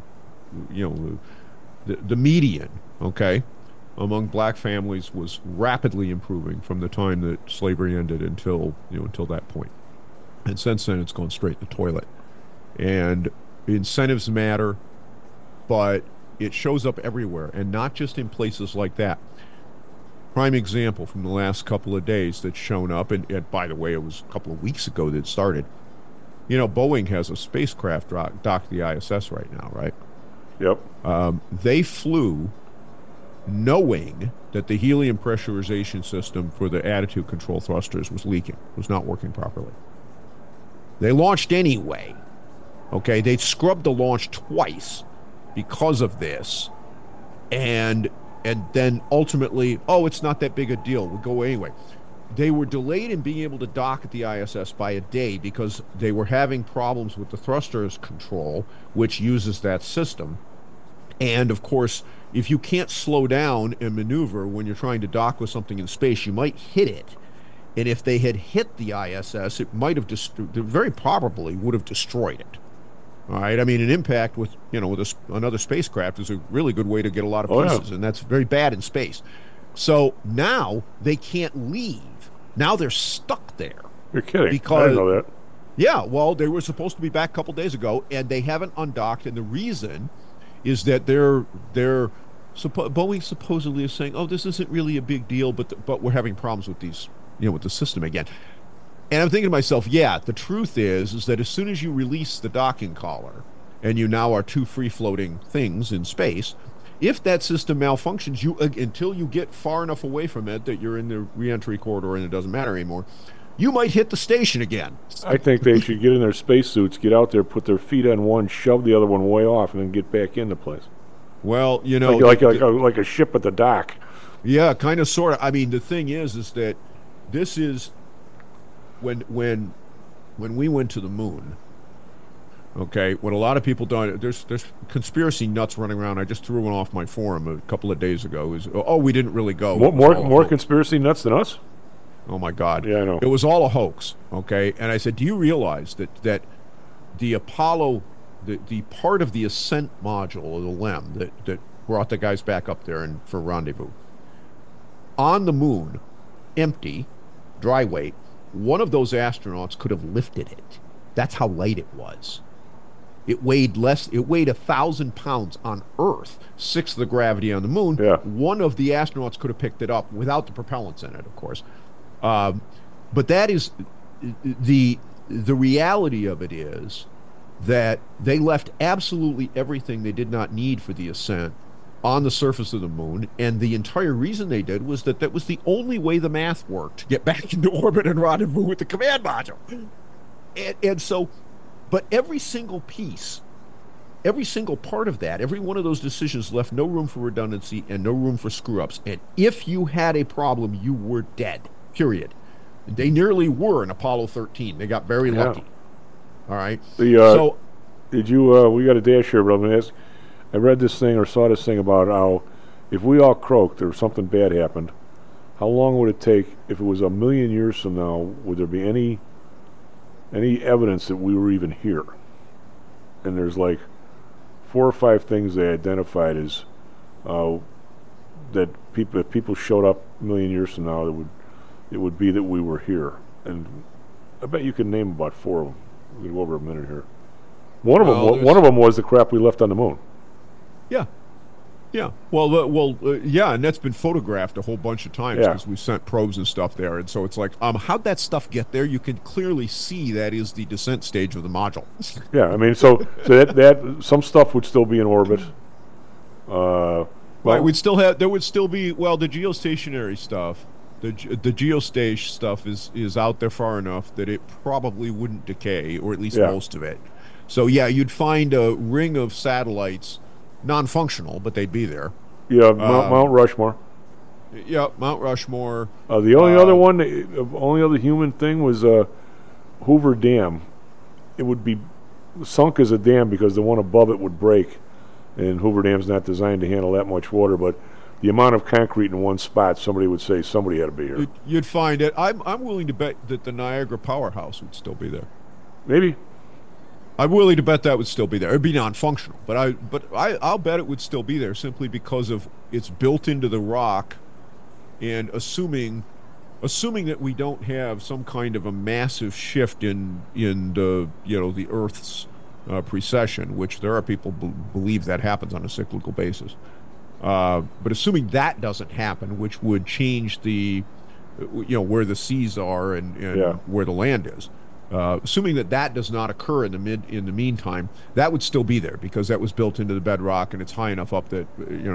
the median, among black families was rapidly improving from the time that slavery ended until that point. And since then, it's gone straight to the toilet. And incentives matter, but it shows up everywhere, and not just in places like that. Prime example from the last couple of days that's shown up, and by the way, it was a couple of weeks ago that it started. Boeing has a spacecraft docked at the ISS right now, right? Yep. They flew knowing that the helium pressurization system for the attitude control thrusters was leaking, was not working properly. They launched anyway. They scrubbed the launch twice because of this, and then ultimately, it's not that big a deal. We'll go anyway. They were delayed in being able to dock at the ISS by a day because they were having problems with the thrusters control, which uses that system. And, of course, if you can't slow down and maneuver when you're trying to dock with something in space, you might hit it. And if they had hit the ISS, it might have very probably would have destroyed it. All right? I mean, an impact with another spacecraft is a really good way to get a lot of pieces, and that's very bad in space. So now they can't leave. Now they're stuck there. You're kidding. Because, I didn't know that. Yeah, well, they were supposed to be back a couple days ago, and they haven't undocked. And the reason is that Boeing supposedly is saying, this isn't really a big deal, but we're having problems with these, with the system again. And I'm thinking to myself, the truth is that as soon as you release the docking collar, and you now are two free-floating things in space, if that system malfunctions, until you get far enough away from it that you're in the re-entry corridor and it doesn't matter anymore, you might hit the station again. I think they should get in their spacesuits, get out there, put their feet on one, shove the other one way off, and then get back into place. Well, like a ship at the dock. Yeah, kind of, sort of. I mean, the thing is that this is when when we went to the moon, okay, what a lot of people don't, there's conspiracy nuts running around. I just threw one off my forum a couple of days ago. Is we didn't really go. More conspiracy nuts than us? Oh my God! Yeah, I know. It was all a hoax. Okay, and I said, do you realize that the Apollo, the part of the ascent module, or the LEM, that brought the guys back up there and for rendezvous on the moon, empty, dry weight, one of those astronauts could have lifted it. That's how light it was. It weighed 1,000 pounds on Earth, 6 of the gravity on the moon. Yeah. One of the astronauts could have picked it up without the propellants in it, of course. But that is the reality of it is that they left absolutely everything they did not need for the ascent on the surface of the moon, and the entire reason they did was that was the only way the math worked to get back into orbit and rendezvous with the command module. And so, but every single piece, every single part of that, every one of those decisions left no room for redundancy and no room for screw-ups. And if you had a problem, you were dead, period. They nearly were in Apollo 13. They got very lucky. All right. So, did you, we got a dash here, but I'm going to ask, I read this thing or saw this thing about how if we all croaked or something bad happened, how long would it take, if it was 1 million years from now, would there be any evidence that we were even here? And there's like 4 or 5 things they identified as that if people showed up 1 million years from now, it would be that we were here. And I bet you can name about 4 of them. We're going to go over a minute here. One of them was the crap we left on the moon. Yeah. Yeah. Well, yeah, and that's been photographed a whole bunch of times because we sent probes and stuff there. And so it's like, how'd that stuff get there? You can clearly see that is the descent stage of the module. Yeah, I mean, so that some stuff would still be in orbit. Right, there would still be, the geostationary stuff. The geostage stuff is out there far enough that it probably wouldn't decay, or at least most of it. So yeah, you'd find a ring of satellites, non-functional, but they'd be there. Yeah, Mount Rushmore. Yeah, Mount Rushmore. The only other one, only other human thing was Hoover Dam. It would be sunk as a dam because the one above it would break, and Hoover Dam's not designed to handle that much water, but the amount of concrete in one spot, somebody would say somebody had to be here. You'd find it. I'm willing to bet that the Niagara Powerhouse would still be there. Maybe. I'm willing to bet that would still be there. It'd be non-functional, but I'll bet it would still be there simply because of it's built into the rock, and assuming that we don't have some kind of a massive shift in the the Earth's precession, which there are people believe that happens on a cyclical basis. But assuming that doesn't happen, which would change the where the seas are and where the land is. Assuming that does not occur in the meantime, that would still be there because that was built into the bedrock and it's high enough up that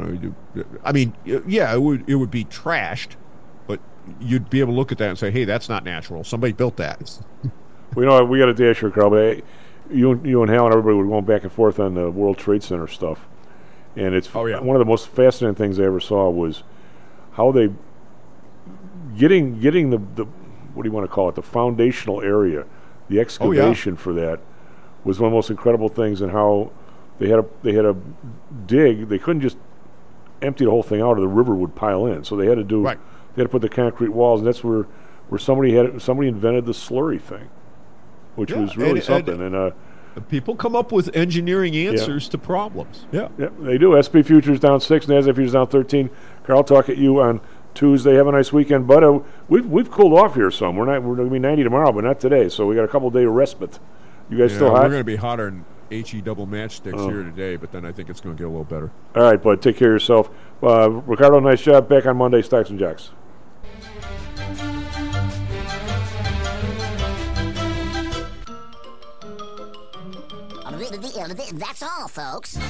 it would be trashed, but you'd be able to look at that and say, hey, that's not natural. Somebody built that. We got a dash here, Carl. But you and Hal and everybody were going back and forth on the World Trade Center stuff, and it's one of the most fascinating things I ever saw was how they getting the what do you want to call it, the foundational area. The excavation for that was one of the most incredible things, and how they had a dig. They couldn't just empty the whole thing out, or the river would pile in. So they had to do. Right. They had to put the concrete walls, and that's where somebody invented the slurry thing, which was really something. And people come up with engineering answers to problems. Yeah, they do. SP Futures down 6, NASDAQ Futures down 13. Carl, talk at you on Tuesday. Have a nice weekend, bud. We've cooled off here some. We're going to be 90 tomorrow, but not today. So we got a couple-day respite. You guys still hot? We're going to be hotter than HE double matchsticks here today, but then I think it's going to get a little better. All right, bud. Take care of yourself. Ricardo, nice job. Back on Monday, Stocks and Jocks. That's all, folks.